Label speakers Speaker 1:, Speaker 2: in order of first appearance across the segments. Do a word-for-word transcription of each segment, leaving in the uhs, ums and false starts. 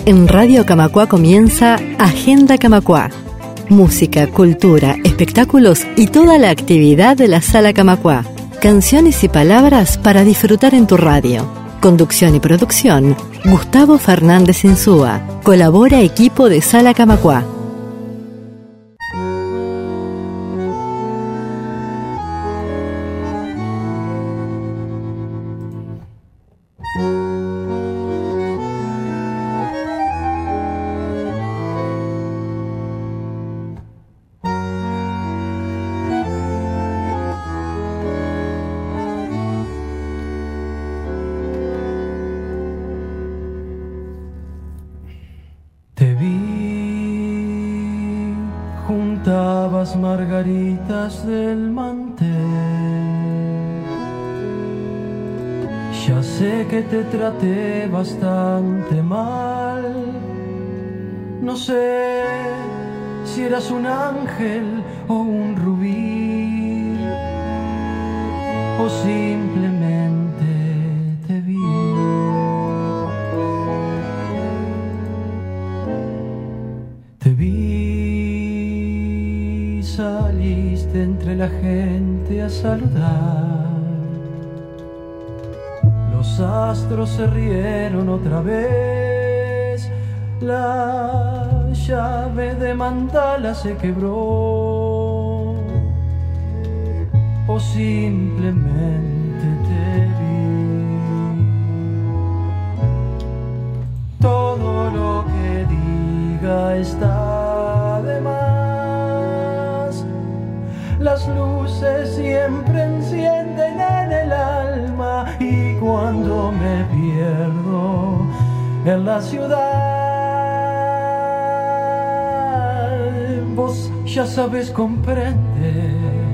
Speaker 1: En Radio Camacuá comienza Agenda Camacuá. Música, cultura, espectáculos y toda la actividad de la Sala Camacuá. Canciones y palabras para disfrutar en tu radio. Conducción y producción, Gustavo Fernández Insúa. Colabora equipo de Sala Camacuá.
Speaker 2: Margaritas del mantel. Ya sé que te traté bastante mal. No sé si eras un ángel o un rubí, o simplemente te vi. Te vi. Saliste entre la gente a saludar. Los astros se rieron otra vez. La llave de mandala se quebró. O simplemente te vi. Todo lo que diga está de más. Las luces siempre encienden en el alma, y cuando me pierdo en la ciudad, vos ya sabes comprender.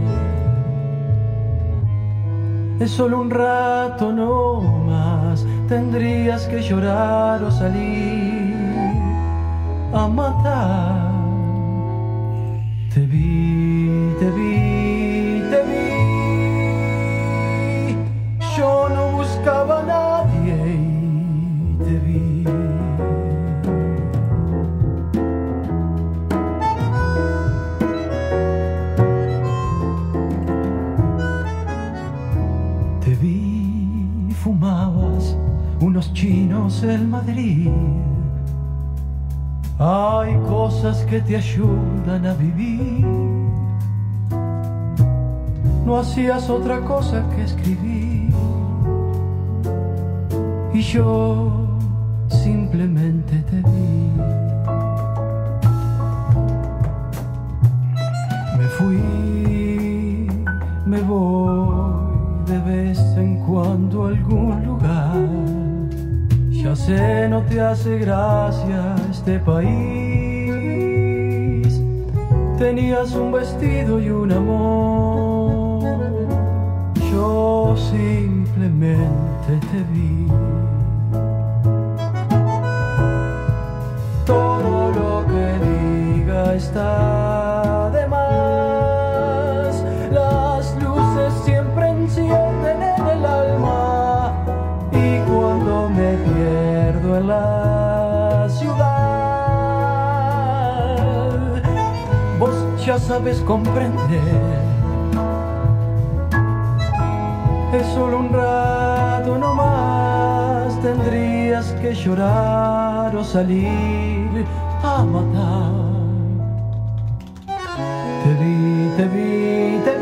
Speaker 2: Es solo un rato no más, tendrías que llorar o salir a matar. Te vi, te vi, te vi. Yo no buscaba a nadie y te vi. Te vi, fumabas unos chinos en Madrid. Hay cosas que te ayudan a vivir. No hacías otra cosa que escribir, y yo simplemente te vi. Me fui, me voy de vez en cuando a algún lugar. Ya sé, no te hace gracia este país. Tenías un vestido y un amor. Yo simplemente te vi. Todo lo que diga está de más. Las luces siempre encienden en el alma, y cuando me pierdo en la ciudad, vos ya sabes comprender. Es solo un rato no más, tendrías que llorar o salir a matar. Te vi, te vi, te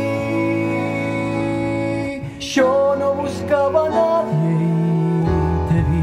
Speaker 2: vi. Yo no buscaba a nadie y te vi.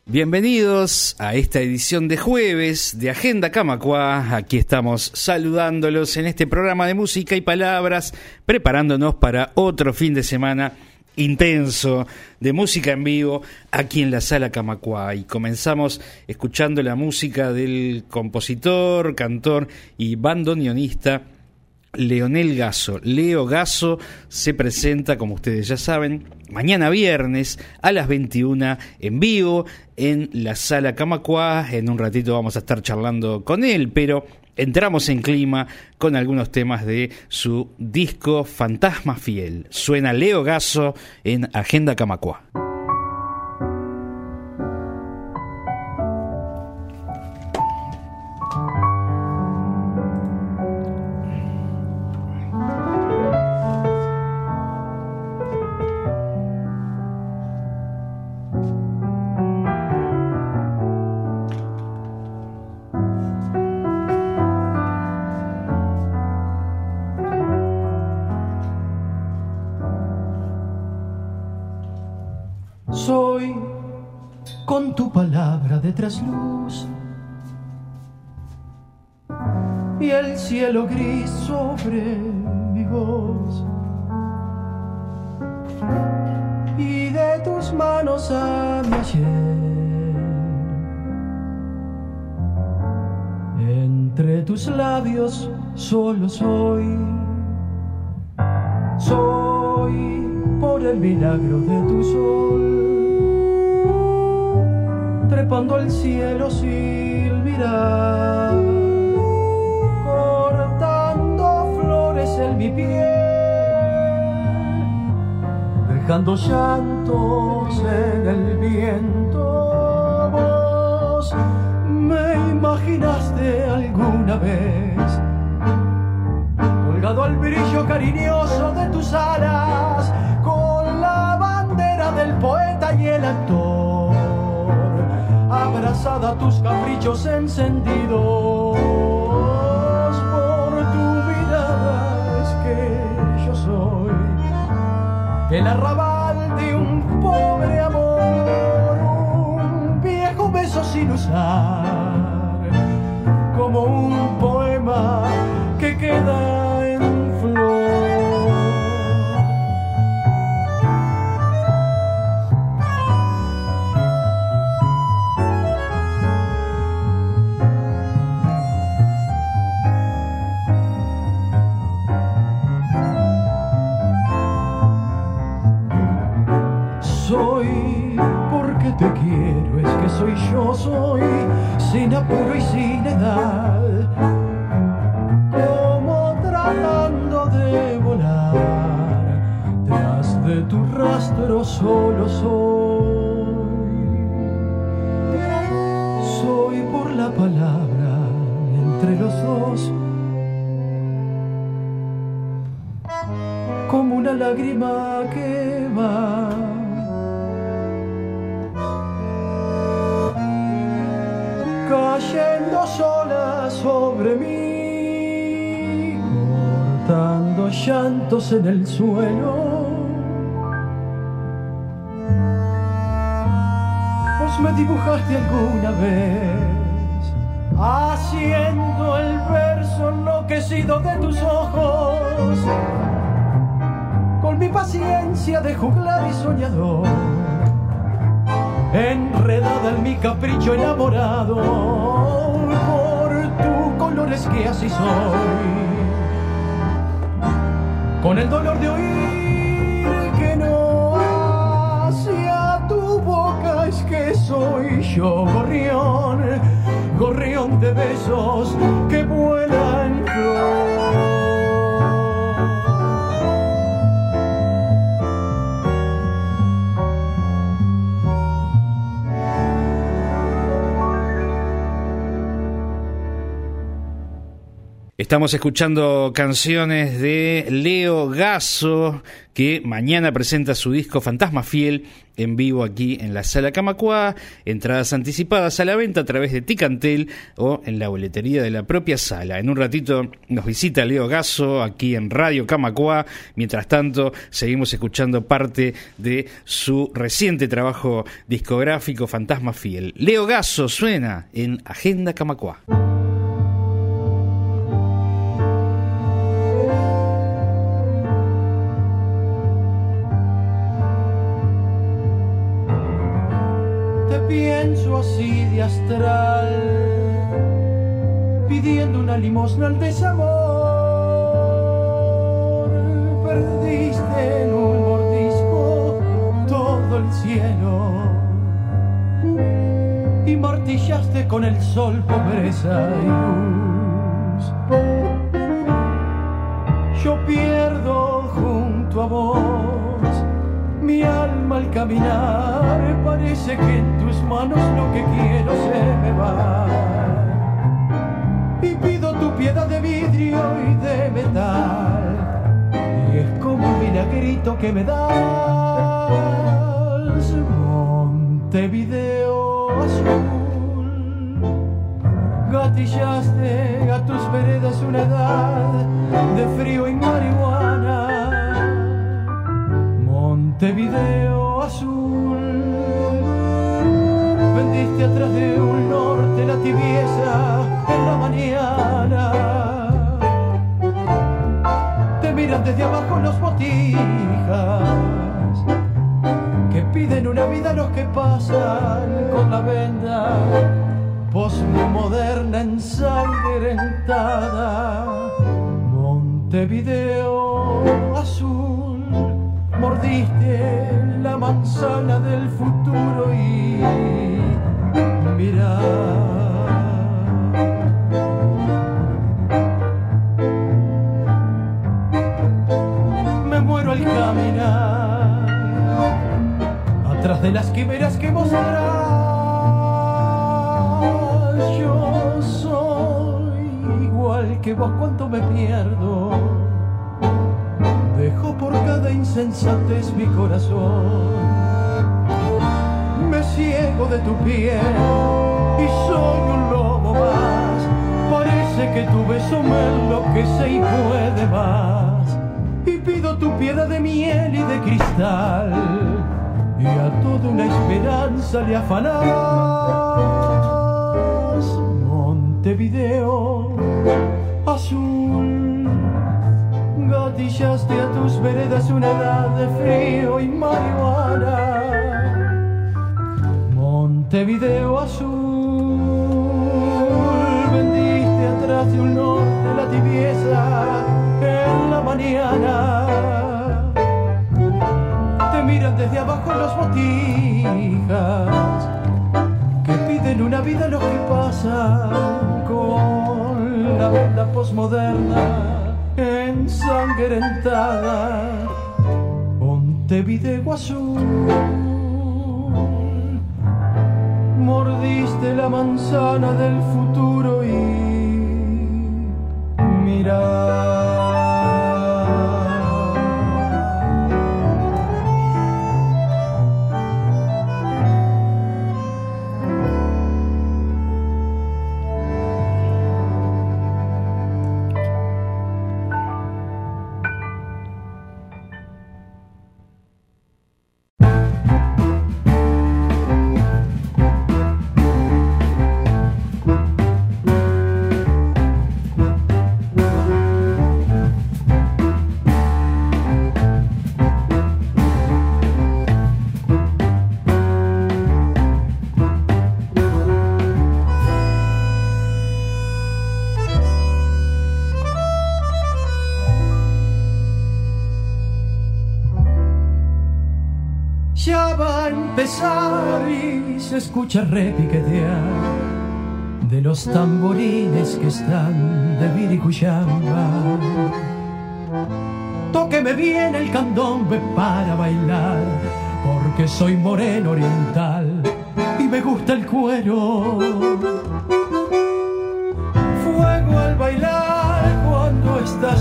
Speaker 3: Bienvenidos a esta edición de jueves de Agenda Camacuá. Aquí estamos saludándolos en este programa de música y palabras, preparándonos para otro fin de semana intenso de música en vivo aquí en la Sala Camacuá. Y comenzamos escuchando la música del compositor, cantor y bandoneonista Leonel Gasso. Leo Gasso se presenta, como ustedes ya saben, mañana viernes a las veintiuna en vivo en la Sala Camacuá. En un ratito vamos a estar charlando con él, pero entramos en clima con algunos temas de su disco Fantasma Fiel. Suena Leo Gasso en Agenda Camacuá.
Speaker 2: Soy con tu palabra de trasluz y el cielo gris sobre mi voz, y de tus manos a mi ayer, entre tus labios solo soy, soy por el milagro de tu sol, trepando al cielo sin mirar, cortando flores en mi piel, dejando llantos en el viento. Vos me imaginaste alguna vez colgado al brillo cariñoso de tus alas, con la bandera del poeta y el actor, abrazada a tus caprichos encendidos. Por tu mirada es que yo soy el arrabal de un pobre amor, un viejo beso sin usar, como un poema que queda en flor. Soy porque te quiero, es que soy yo, soy sin apuro y sin edad, como tratando de volar, tras de tu rastro solo soy. Soy por la palabra entre los dos, como una lágrima que va cayendo sola sobre mí, cortando llantos en el suelo. Vos me dibujaste alguna vez, haciendo el verso enloquecido de tus ojos, con mi paciencia de juglar y soñador, enredada en mi capricho enamorado, por tu color es que así soy, con el dolor de oír que no hacia tu boca es que soy yo, gorrión, gorrión de besos que vuela en flor.
Speaker 3: Estamos escuchando canciones de Leo Gasso, que mañana presenta su disco Fantasma Fiel en vivo aquí en la Sala Camacuá. Entradas anticipadas a la venta a través de Ticantel o en la boletería de la propia sala. En un ratito nos visita Leo Gasso aquí en Radio Camacuá. Mientras tanto, seguimos escuchando parte de su reciente trabajo discográfico Fantasma Fiel. Leo Gasso suena en Agenda Camacuá.
Speaker 2: Pienso así de astral, pidiendo una limosna al desamor. Perdiste en un mordisco todo el cielo y martillaste con el sol pobreza y luz. Yo pierdo junto a vos mi alma al caminar, parece que en tus manos lo que quiero se me va. Y pido tu piedad de vidrio y de metal, y es como un milagrito que me das. Montevideo azul, gatillaste a tus veredas una edad de frío y marihuana. Montevideo azul, vendiste atrás de un norte la tibieza en la mañana. Te miran desde abajo los botijas que piden una vida a los que pasan con la venda postmoderna ensangrentada. Montevideo azul, mordiste la manzana del futuro y mirá. Me muero al caminar atrás de las quimeras que mostrás. Yo soy igual que vos cuando me pierdo. Dejo por cada insensatez mi corazón. Me ciego de tu piel y soy un lobo más. Parece que tu beso me enloquece y puede más. Y pido tu piedad de miel y de cristal, y a toda una esperanza le afanás. Montevideo azul, gatillaste a tus veredas una edad de frío y marihuana. Montevideo azul, vendiste atrás de un norte la tibieza en la mañana. Te miran desde abajo los botijas que piden una vida a los que pasan con la venda posmoderna ensangrentada. Montevideo azul, mordiste la manzana del futuro y mirá. Ya va a empezar y se escucha repiquetear de los tamborines que están de Viricuyamba. Tóqueme bien el candombe para bailar, porque soy moreno oriental y me gusta el cuero. Fuego al bailar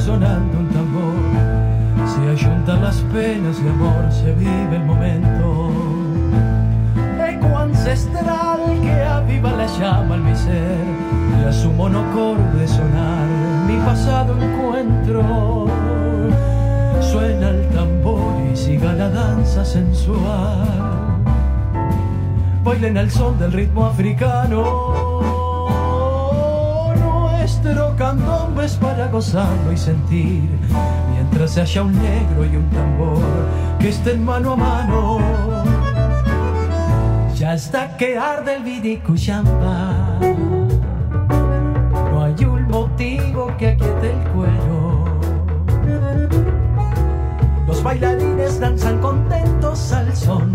Speaker 2: sonando un tambor, se ayuntan las penas de amor, se vive el momento. Eco ancestral que aviva la llama al mi ser, y a su monocorde sonar mi pasado encuentro. Suena el tambor y siga la danza sensual, bailen al son del ritmo africano. Nuestro candombe es para gozarlo y sentir, mientras haya un negro y un tambor que estén mano a mano. Ya hasta que arde el vidicuyamba, no hay un motivo que aquiete el cuero. Los bailarines danzan contentos al son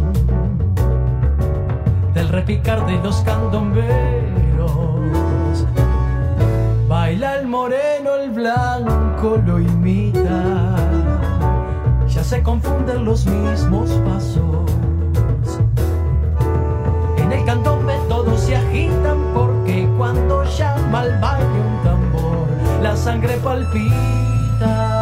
Speaker 2: del repicar de los candomberos. Baila el moreno, el blanco lo imita, ya se confunden los mismos pasos. En el candombe todos se agitan porque cuando llama al baile un tambor, la sangre palpita.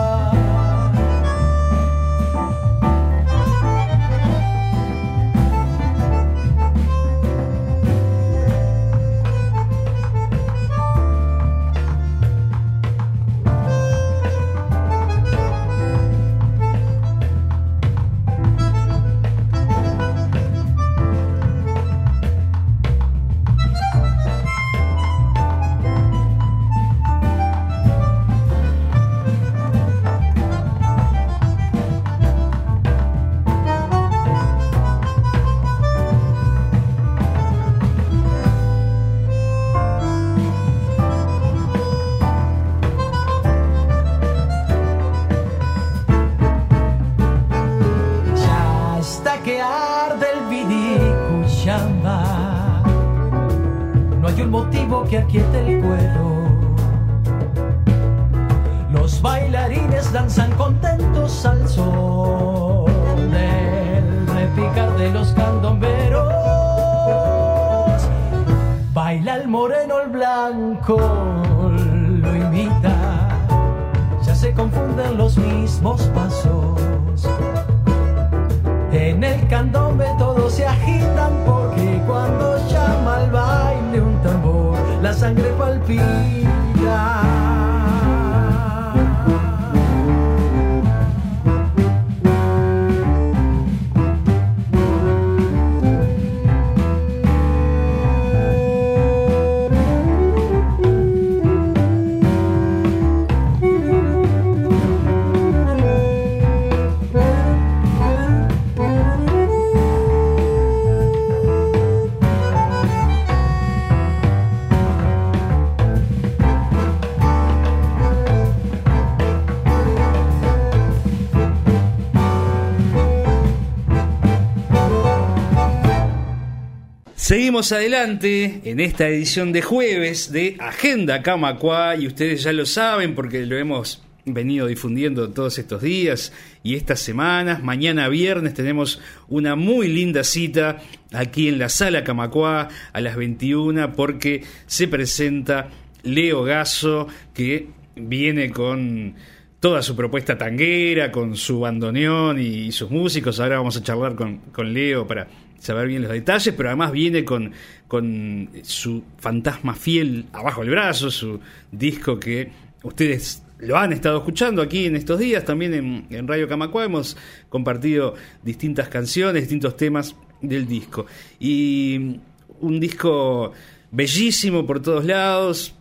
Speaker 2: Que aquiete el cuero. Los bailarines danzan contentos al son del repicar de los candomberos. Baila el moreno, el blanco lo imita, ya se confunden los mismos pasos. En el candombe todos se agitan porque cuando llama al baile un tambor, la sangre palpita.
Speaker 3: Seguimos adelante en esta edición de jueves de Agenda Camacuá, y ustedes ya lo saben porque lo hemos venido difundiendo todos estos días y estas semanas. Mañana viernes tenemos una muy linda cita aquí en la Sala Camacuá a las veintiuna, porque se presenta Leo Gasso, que viene con toda su propuesta tanguera, con su bandoneón y sus músicos. Ahora vamos a charlar con, con Leo para saber bien los detalles, pero además viene con, con su Fantasma Fiel abajo el brazo, su disco que ustedes lo han estado escuchando aquí en estos días. También en, en Radio Camacuá hemos compartido distintas canciones, distintos temas del disco. Y un disco bellísimo por todos lados,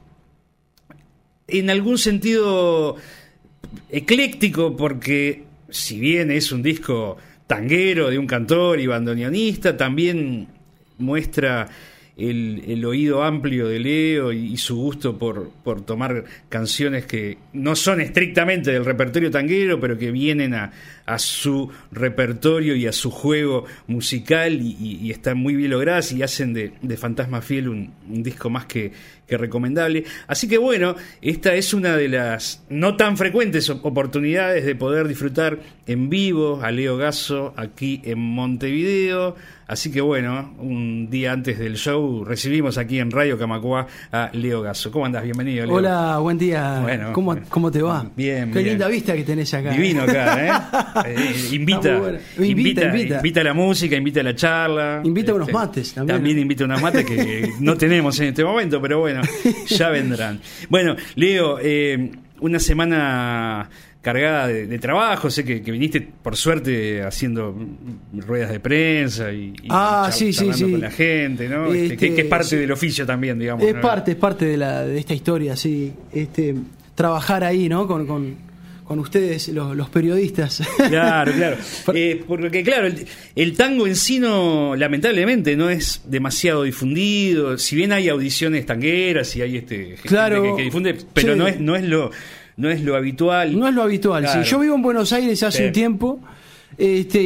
Speaker 3: en algún sentido ecléctico, porque si bien es un disco tanguero de un cantor y bandoneonista, también muestra el, el oído amplio de Leo y, y su gusto por, por tomar canciones que no son estrictamente del repertorio tanguero, pero que vienen a, a su repertorio y a su juego musical, y, y, y están muy bien logradas y hacen de, de Fantasma Fiel un, un disco más que, que recomendable. Así que bueno, esta es una de las no tan frecuentes oportunidades de poder disfrutar en vivo a Leo Gasso aquí en Montevideo, Así que bueno, un día antes del show recibimos aquí en Radio Camacuá a Leo Gasso. ¿Cómo andás? Bienvenido, Leo.
Speaker 4: Hola, buen día.
Speaker 3: Bueno,
Speaker 4: ¿Cómo, ¿Cómo te va?
Speaker 3: Bien,
Speaker 4: Qué
Speaker 3: bien.
Speaker 4: linda vista que tenés acá.
Speaker 3: Divino acá, ¿eh? eh invita,
Speaker 4: bueno.
Speaker 3: invita,
Speaker 4: invita, invita.
Speaker 3: Invita a la música, invita a la charla.
Speaker 4: Invita
Speaker 3: este,
Speaker 4: unos mates también.
Speaker 3: También invita unos mates que no tenemos en este momento, pero bueno, ya vendrán. Bueno, Leo, eh, una semana cargada de, de trabajo, sé que, que viniste por suerte haciendo ruedas de prensa y, y
Speaker 4: ah,
Speaker 3: char-
Speaker 4: sí, sí,
Speaker 3: charlando
Speaker 4: sí.
Speaker 3: con la gente, ¿no?
Speaker 4: Este,
Speaker 3: Este, que, que es parte
Speaker 4: sí.
Speaker 3: del oficio también, digamos.
Speaker 4: Es
Speaker 3: ¿no?
Speaker 4: parte, es parte de, la, de esta historia, sí. Este, trabajar ahí, ¿no? Con, con, con ustedes, los, los periodistas.
Speaker 3: Claro, claro. Eh, porque claro, el, el tango en sí no, lamentablemente no es demasiado difundido. Si bien hay audiciones tangueras y hay este
Speaker 4: Claro,
Speaker 3: gente que, que difunde, pero
Speaker 4: sí.
Speaker 3: no es no es lo no es lo habitual.
Speaker 4: No es lo habitual,
Speaker 3: Claro.
Speaker 4: sí. Yo vivo en Buenos Aires hace
Speaker 3: Sí.
Speaker 4: un tiempo, este,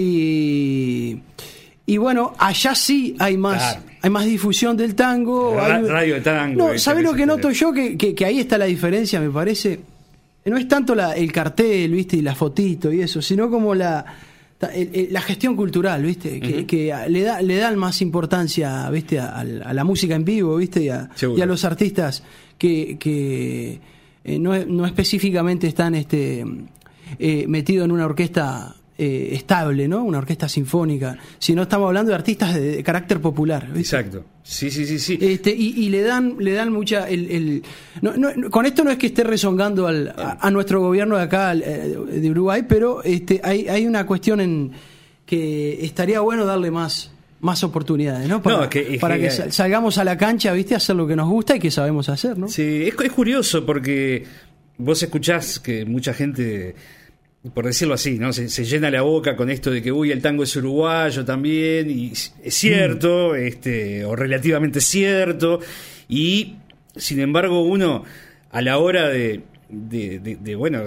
Speaker 4: y, y bueno, allá sí hay más,
Speaker 3: Claro.
Speaker 4: hay más difusión del tango.
Speaker 3: Ra-
Speaker 4: hay-
Speaker 3: radio de tango,
Speaker 4: No,
Speaker 3: ¿viste?
Speaker 4: ¿sabés lo que
Speaker 3: Ese-
Speaker 4: noto yo? Que, que, que ahí está la diferencia, me parece. No es tanto la, el cartel, ¿viste? Y la fotito y eso, sino como la, el- el- la gestión cultural, ¿viste? Que,
Speaker 3: Ujú.
Speaker 4: que le da le dan más importancia, ¿viste? A, a la música en vivo, ¿viste? Y a,
Speaker 3: Seguro.
Speaker 4: y a los artistas que, que eh, no, no específicamente están este eh, metidos en una orquesta eh, estable, ¿no? Una orquesta sinfónica, sino estamos hablando de artistas de, de carácter popular, ¿viste?
Speaker 3: Exacto. Sí, sí, sí, sí.
Speaker 4: Este, y, y le dan le dan mucha el, el no, no, con esto no es que esté rezongando al, a, a nuestro gobierno de acá al, eh, de Uruguay, pero este hay hay una cuestión en que estaría bueno darle más más oportunidades, ¿no? Para,
Speaker 3: No, es que- es
Speaker 4: para
Speaker 3: que-
Speaker 4: que sal- salgamos a la cancha, ¿viste? A hacer lo que nos gusta y que sabemos hacer, ¿no?
Speaker 3: Sí, es, es curioso porque vos escuchás que mucha gente, por decirlo así, ¿no? Se, se llena la boca con esto de que uy, el tango es uruguayo también, y es cierto, este, o relativamente cierto, y sin embargo uno a la hora de, de, de- de, bueno,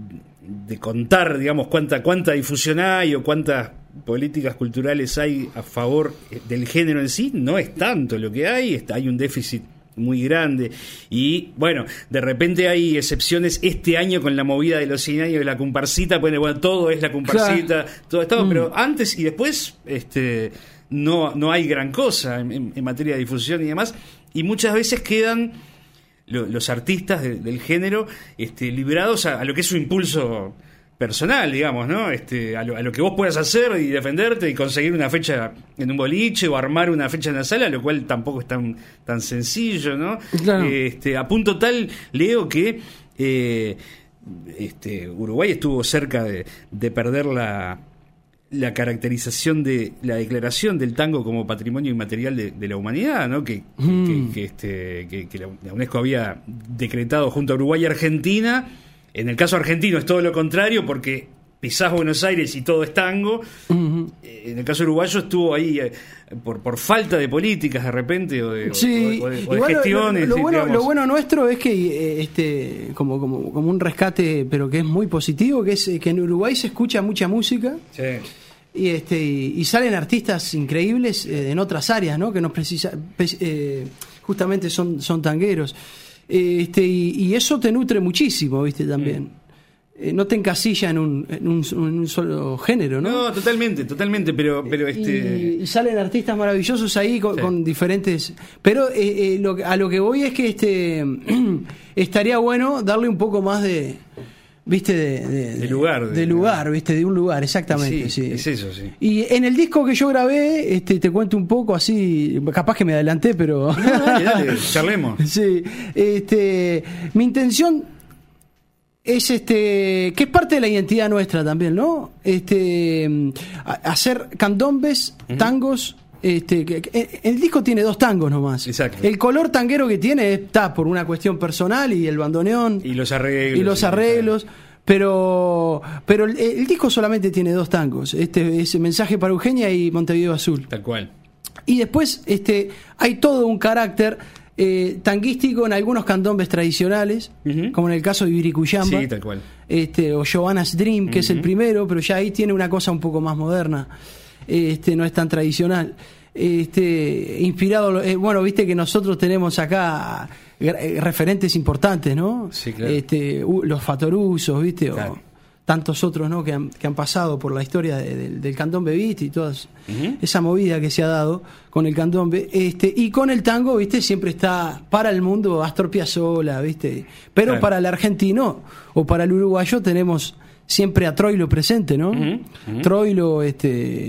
Speaker 3: de contar, digamos, cuánta, cuánta difusión hay o cuántas políticas culturales hay a favor del género en sí, no es tanto lo que hay, está, hay un déficit muy grande y bueno, de repente hay excepciones este año con la movida de los cien años de la comparsita, bueno, bueno todo es la comparsita,
Speaker 4: Claro.
Speaker 3: todo estaba,
Speaker 4: Mm.
Speaker 3: pero antes y después este no, no hay gran cosa en, en- en materia de difusión y demás, y muchas veces quedan lo- los artistas de- del género este, librados a, a lo que es su impulso personal, digamos, ¿no? Este, a, lo, a lo que vos puedas hacer y defenderte y conseguir una fecha en un boliche o armar una fecha en la sala, lo cual tampoco es tan, tan sencillo, ¿no?
Speaker 4: Claro.
Speaker 3: Este, a punto tal, Leo, que eh, este, Uruguay estuvo cerca de, de perder la, la caracterización de la declaración del tango como patrimonio inmaterial de, de la humanidad, ¿no? Que,
Speaker 4: Mm.
Speaker 3: que, que, este, que, que la la UNESCO había decretado junto a Uruguay y Argentina. En el caso argentino es todo lo contrario porque pisás Buenos Aires y todo es tango.
Speaker 4: Ujú.
Speaker 3: Eh, En el caso uruguayo estuvo ahí eh, por, por falta de políticas de repente o de, o-
Speaker 4: Sí,
Speaker 3: o de- o de
Speaker 4: igual lo-
Speaker 3: gestiones.
Speaker 4: lo, lo
Speaker 3: sí,
Speaker 4: bueno,
Speaker 3: digamos.
Speaker 4: lo bueno nuestro es que eh, este como, como, como un rescate, pero que es muy positivo, que es eh, que en Uruguay se escucha mucha música
Speaker 3: Sí.
Speaker 4: y este y, y salen artistas increíbles eh, en otras áreas, ¿no? Que no precisa pe- eh, justamente son son tangueros. Eh, Este y, y eso te nutre muchísimo, ¿viste? También. Eh, no te encasilla en un, en un, en un solo género, ¿no?
Speaker 3: No, totalmente, totalmente, pero, pero este.
Speaker 4: Y, y salen artistas maravillosos ahí con,
Speaker 3: Sí.
Speaker 4: con diferentes. Pero eh, eh, lo que- a lo que voy es que este estaría bueno darle un poco más de, viste, de, de,
Speaker 3: De lugar,
Speaker 4: de,
Speaker 3: de-
Speaker 4: lugar, viste, de un lugar, exactamente.
Speaker 3: Sí,
Speaker 4: Sí,
Speaker 3: es eso, sí.
Speaker 4: Y en el disco que yo grabé, este, te cuento un poco así, capaz que me adelanté, pero.
Speaker 3: No, dale, dale, charlemos.
Speaker 4: Sí, este, mi intención es este que es parte de la identidad nuestra también, ¿no? Este a- hacer candombes, tangos, este que, que- el disco tiene dos tangos nomás.
Speaker 3: Exacto.
Speaker 4: El color tanguero que tiene está por una cuestión personal y el bandoneón
Speaker 3: Y los arreglos.
Speaker 4: y los
Speaker 3: sí,
Speaker 4: arreglos. Pero pero el, el disco solamente tiene dos tangos. Este es Mensaje para Eugenia y Montevideo Azul.
Speaker 3: Tal cual.
Speaker 4: Y después este hay todo un carácter eh, tanguístico en algunos candombes tradicionales,
Speaker 3: Ujú.
Speaker 4: como en el caso de Ibiricuyamba,
Speaker 3: Sí, tal cual.
Speaker 4: este, o Giovanna's Dream, que es el primero, pero ya ahí tiene una cosa un poco más moderna, este, no es tan tradicional. Este, inspirado, eh, bueno, viste que nosotros tenemos acá eh, referentes importantes, ¿no?
Speaker 3: Sí, claro.
Speaker 4: Este, u- los Fatorusos, viste,
Speaker 3: Claro.
Speaker 4: o tantos otros, ¿no? que, han, que han pasado por la historia de, de, del candombe beat y toda uh-huh. esa movida que se ha dado con el candombe, este, y con el tango, ¿viste? Siempre está para el mundo Astor Piazzolla, ¿viste? Pero claro. para el argentino o para el uruguayo tenemos siempre a Troilo presente, ¿no? Uh-huh, uh-huh. Troilo, este,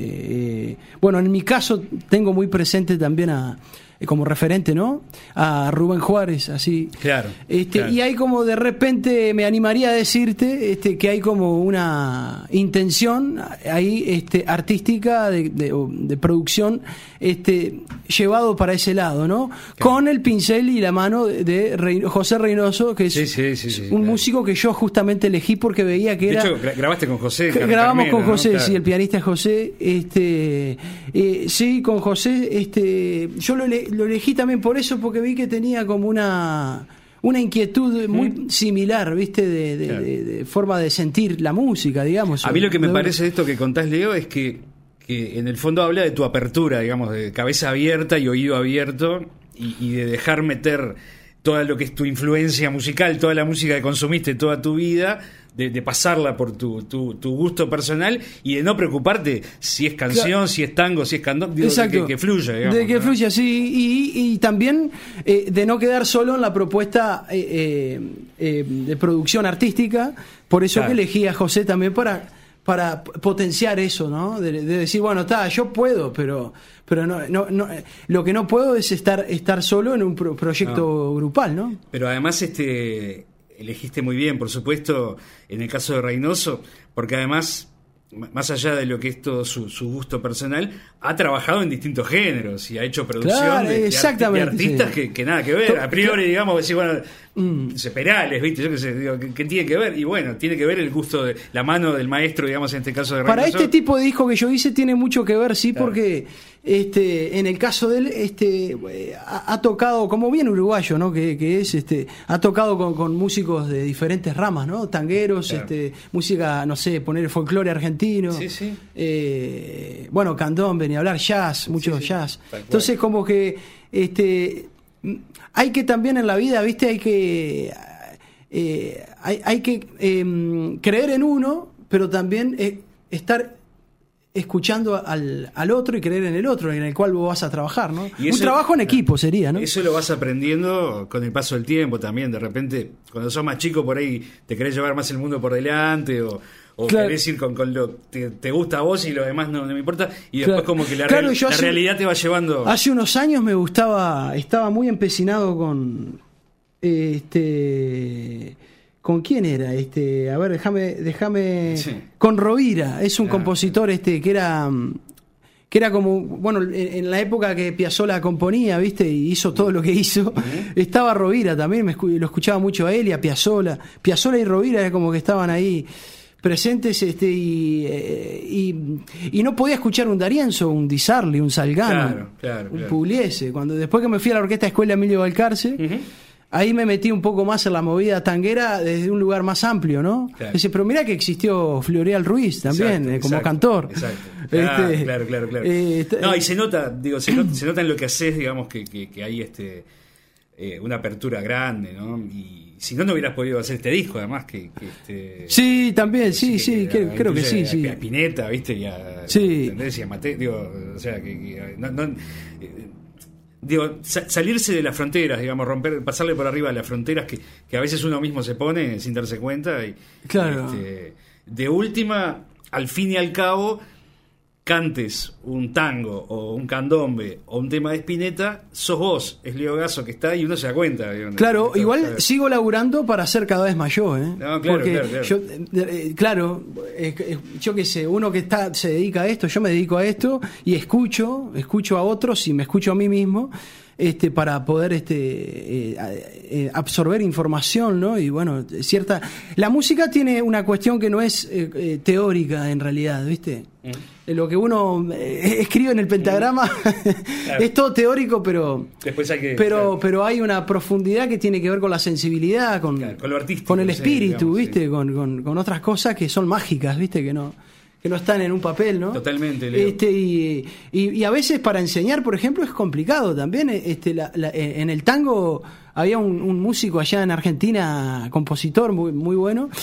Speaker 4: eh, bueno, en mi caso tengo muy presente también a como referente, ¿no? A Rubén Juárez, así.
Speaker 3: Claro,
Speaker 4: este,
Speaker 3: claro.
Speaker 4: Y hay como de repente, me animaría a decirte este, que hay como una intención ahí este, artística de, de, de producción este, llevado para ese lado, ¿no? Claro. Con el pincel y la mano de Rey, José Reynoso, que es
Speaker 3: sí, sí, sí, sí,
Speaker 4: un
Speaker 3: claro.
Speaker 4: músico que yo justamente elegí porque veía que
Speaker 3: de
Speaker 4: era...
Speaker 3: De hecho, grabaste con José.
Speaker 4: Grabamos
Speaker 3: Carmelo,
Speaker 4: con José,
Speaker 3: ¿no? Claro.
Speaker 4: Sí, el pianista es José. Este, eh, sí, con José, este, yo lo, lo elegí también por eso, porque vi que tenía como una... una inquietud muy ¿Mm? similar, ¿viste? De, de, claro. de, de forma de sentir la música, digamos.
Speaker 3: A mí lo que me
Speaker 4: de
Speaker 3: parece de esto que contás, Leo, es que, que en el fondo habla de tu apertura, digamos, de cabeza abierta y oído abierto, y, y de dejar meter toda lo que es tu influencia musical, toda la música que consumiste toda tu vida, de, de pasarla por tu, tu, tu gusto personal y de no preocuparte si es canción, claro. si es tango, si es candombe, que, que fluya, digamos.
Speaker 4: De que
Speaker 3: ¿no?
Speaker 4: fluya, sí, y, y también eh, de no quedar solo en la propuesta eh, eh, de producción artística, por eso claro. que elegí a José también para... para potenciar eso, ¿no? De, de decir, bueno, está, yo puedo, pero pero no, no, no lo que no puedo es estar estar solo en un pro- proyecto no. grupal, ¿no?
Speaker 3: Pero además este elegiste muy bien, por supuesto, en el caso de Reynoso, porque además, más allá de lo que es todo su, su gusto personal, ha trabajado en distintos géneros y ha hecho producción
Speaker 4: claro,
Speaker 3: de, de,
Speaker 4: exactamente,
Speaker 3: de artistas
Speaker 4: sí.
Speaker 3: que, que nada que ver. A priori, digamos, decir, bueno,
Speaker 4: mm.
Speaker 3: Perales, ¿viste? Yo qué sé, digo, ¿qué, qué tiene que ver? Y bueno, tiene que ver el gusto de la mano del maestro, digamos, en este caso de Reynoso.
Speaker 4: Para este tipo de disco que yo hice tiene mucho que ver, sí, claro. porque este en el caso de él este ha, ha tocado, como bien uruguayo, ¿no? Que, que es, este ha tocado con, con músicos de diferentes ramas, ¿no? Tangueros, claro. este música, no sé, poner folclore argentino.
Speaker 3: Sí, sí.
Speaker 4: Eh, bueno, candombe, ni hablar, jazz, mucho sí, sí, jazz. Entonces, como que este hay que también en la vida, ¿viste? Hay que eh, hay, hay que eh, creer en uno, pero también eh, estar escuchando al, al otro y creer en el otro, en el cual vos vas a trabajar, ¿no? Un trabajo en equipo sería, ¿no?
Speaker 3: Eso lo vas aprendiendo con el paso del tiempo también. De repente, cuando sos más chico, por ahí te querés llevar más el mundo por delante, o, o claro. querés ir con, con lo que te, te gusta a vos y lo demás no, no me importa. Y después claro. como que la, claro, real, la hace, realidad te va llevando...
Speaker 4: Hace unos años me gustaba, estaba muy empecinado con... este ¿Con quién era? Este, a ver, déjame, déjame sí. con Rovira, es un ah, compositor este que era que era como, bueno, en, en la época que Piazzolla componía, ¿viste? Y hizo todo lo que hizo. Uh-huh. Estaba Rovira también, me escu- lo escuchaba mucho a él y a Piazzolla. Piazzolla y Rovira era como que estaban ahí presentes, este y, eh, y y no podía escuchar un D'Arienzo, un Di Sarli, un Salgano,
Speaker 3: claro, claro,
Speaker 4: un
Speaker 3: claro.
Speaker 4: Pugliese. Cuando después que me fui a la Orquesta Escuela Emilio Balcarce, uh-huh. ahí me metí un poco más en la movida tanguera desde un lugar más amplio, ¿no? Claro. Dice, pero mirá que existió Floreal Ruiz también, exacto, eh, como
Speaker 3: exacto,
Speaker 4: cantor.
Speaker 3: Exacto.
Speaker 4: Este,
Speaker 3: ah, claro, claro, claro.
Speaker 4: Eh,
Speaker 3: no, y se nota, digo, se nota, se nota en lo que haces, digamos, que, que, que hay este eh, una apertura grande, ¿no? Y si no, no hubieras podido hacer este disco, además, que... que este,
Speaker 4: sí, también, sí,
Speaker 3: que,
Speaker 4: sí,
Speaker 3: que,
Speaker 4: que, creo que sí,
Speaker 3: a,
Speaker 4: sí.
Speaker 3: A Spinetta, ¿viste? Y a,
Speaker 4: sí.
Speaker 3: ¿entendés? Y a Mateo, digo, o sea, que... que no, no, eh, digo, sa- salirse de las fronteras, digamos, romper, pasarle por arriba de las fronteras que, que a veces uno mismo se pone sin darse cuenta y,
Speaker 4: claro.
Speaker 3: este, de última, al fin y al cabo, cantes un tango o un candombe o un tema de Spinetta, sos vos, es Leo Gasso que está ahí y uno se da cuenta. Digamos,
Speaker 4: claro, igual
Speaker 3: ¿sabes? Sigo
Speaker 4: sigo laburando para ser cada vez más yo, ¿eh?
Speaker 3: No, claro,
Speaker 4: porque
Speaker 3: claro, claro.
Speaker 4: yo, eh, claro, eh, eh, yo qué sé, uno que está se dedica a esto, yo me dedico a esto y escucho, escucho a otros y me escucho a mí mismo. Este, para poder este eh, eh, absorber información, ¿no? Y bueno, cierta la música tiene una cuestión que no es eh, eh, teórica en realidad, ¿viste? Mm. Lo que uno eh, escribe en el pentagrama mm. claro. es todo teórico, pero
Speaker 3: después hay que,
Speaker 4: pero
Speaker 3: claro.
Speaker 4: pero hay una profundidad que tiene que ver con la sensibilidad, con,
Speaker 3: claro, con lo artístico,
Speaker 4: con el espíritu,
Speaker 3: digamos,
Speaker 4: ¿viste?
Speaker 3: Sí.
Speaker 4: Con, con, con otras cosas que son mágicas, ¿viste? Que no que no están en un papel, ¿no?
Speaker 3: Totalmente, Leo.
Speaker 4: Este, y, y, y a veces para enseñar, por ejemplo, es complicado también. Este, la, la, en el tango había un, un músico allá en Argentina, compositor muy, muy bueno,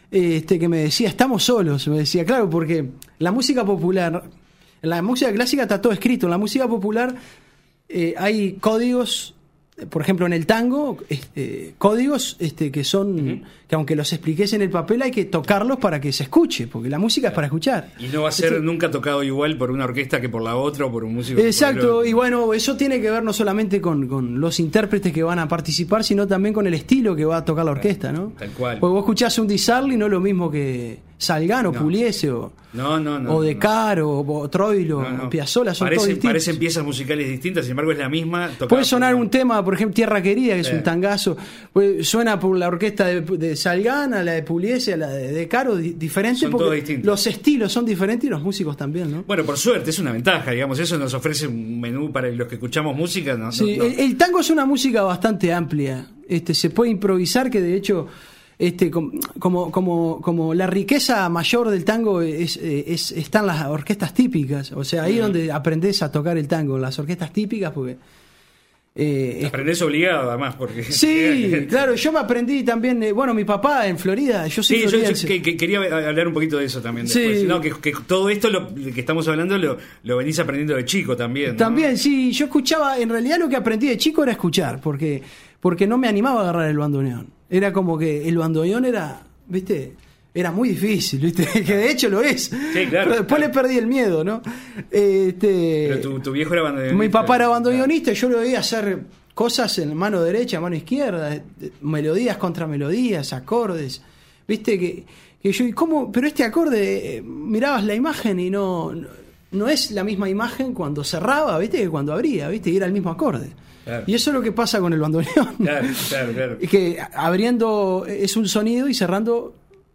Speaker 4: este, que me decía, estamos solos, me decía, claro, porque la música popular, la música clásica está todo escrito, en la música popular eh, hay códigos, por ejemplo en el tango, este, códigos este, que son, uh-huh. que aunque los expliques en el papel hay que tocarlos para que se escuche, porque la música claro. es para escuchar.
Speaker 3: Y no va a ser este, nunca tocado igual por una orquesta que por la otra o por un músico.
Speaker 4: Exacto, y bueno, eso tiene que ver no solamente con, con los intérpretes que van a participar, sino también con el estilo que va a tocar la orquesta, ¿no?
Speaker 3: Tal cual.
Speaker 4: Porque vos escuchás un Di Sarli, no es lo mismo que Salgán o no. Pugliese o,
Speaker 3: no, no, no,
Speaker 4: o De Caro
Speaker 3: no.
Speaker 4: o Troilo
Speaker 3: no, no.
Speaker 4: o Piazzolla, son
Speaker 3: Parece,
Speaker 4: todos distintos.
Speaker 3: Parecen piezas musicales distintas, sin embargo es la misma.
Speaker 4: Puede sonar un tema, por ejemplo, Tierra Querida, que es sí. un tangazo, pues, suena por la orquesta de, de Salgán, a la de Pugliese, a la de, de Caro, di, diferente
Speaker 3: son
Speaker 4: porque los estilos son diferentes y los músicos también, ¿no?
Speaker 3: Bueno, por suerte, es una ventaja, digamos, eso nos ofrece un menú para los que escuchamos música. No,
Speaker 4: sí,
Speaker 3: no, no.
Speaker 4: El, el tango es una música bastante amplia, este, se puede improvisar, que de hecho... Este, como, como, como la riqueza mayor del tango es, es, están las orquestas típicas, o sea, ahí es uh-huh. donde aprendés a tocar el tango, las orquestas típicas, porque
Speaker 3: eh, aprendés obligado además, porque
Speaker 4: sí, claro, yo me aprendí también, eh, bueno, mi papá en Florida, yo soy
Speaker 3: sí, yo, yo que, que quería hablar un poquito de eso también después, sí. no, que, que todo esto lo, que estamos hablando lo, lo venís aprendiendo de chico también, ¿no?
Speaker 4: También, sí, yo escuchaba, en realidad lo que aprendí de chico era escuchar, porque, porque no me animaba a agarrar el bandoneón. Era como que el bandoneón era, ¿viste? Era muy difícil, ¿viste? Que de hecho lo es.
Speaker 3: Sí, claro.
Speaker 4: Pero después
Speaker 3: claro.
Speaker 4: le perdí el miedo, ¿no? Este,
Speaker 3: Pero tu, tu viejo era bandoneonista.
Speaker 4: Mi papá era bandoneonista y yo lo veía hacer cosas en mano derecha, mano izquierda, melodías contra melodías, acordes. ¿Viste? Que, que yo, ¿cómo? Pero este acorde, mirabas la imagen y no, no es la misma imagen cuando cerraba, ¿viste? Que cuando abría, ¿viste? Y era el mismo acorde. Claro. Y eso es lo que pasa con el bandoneón.
Speaker 3: Claro, claro, claro.
Speaker 4: Que abriendo es un sonido y cerrando,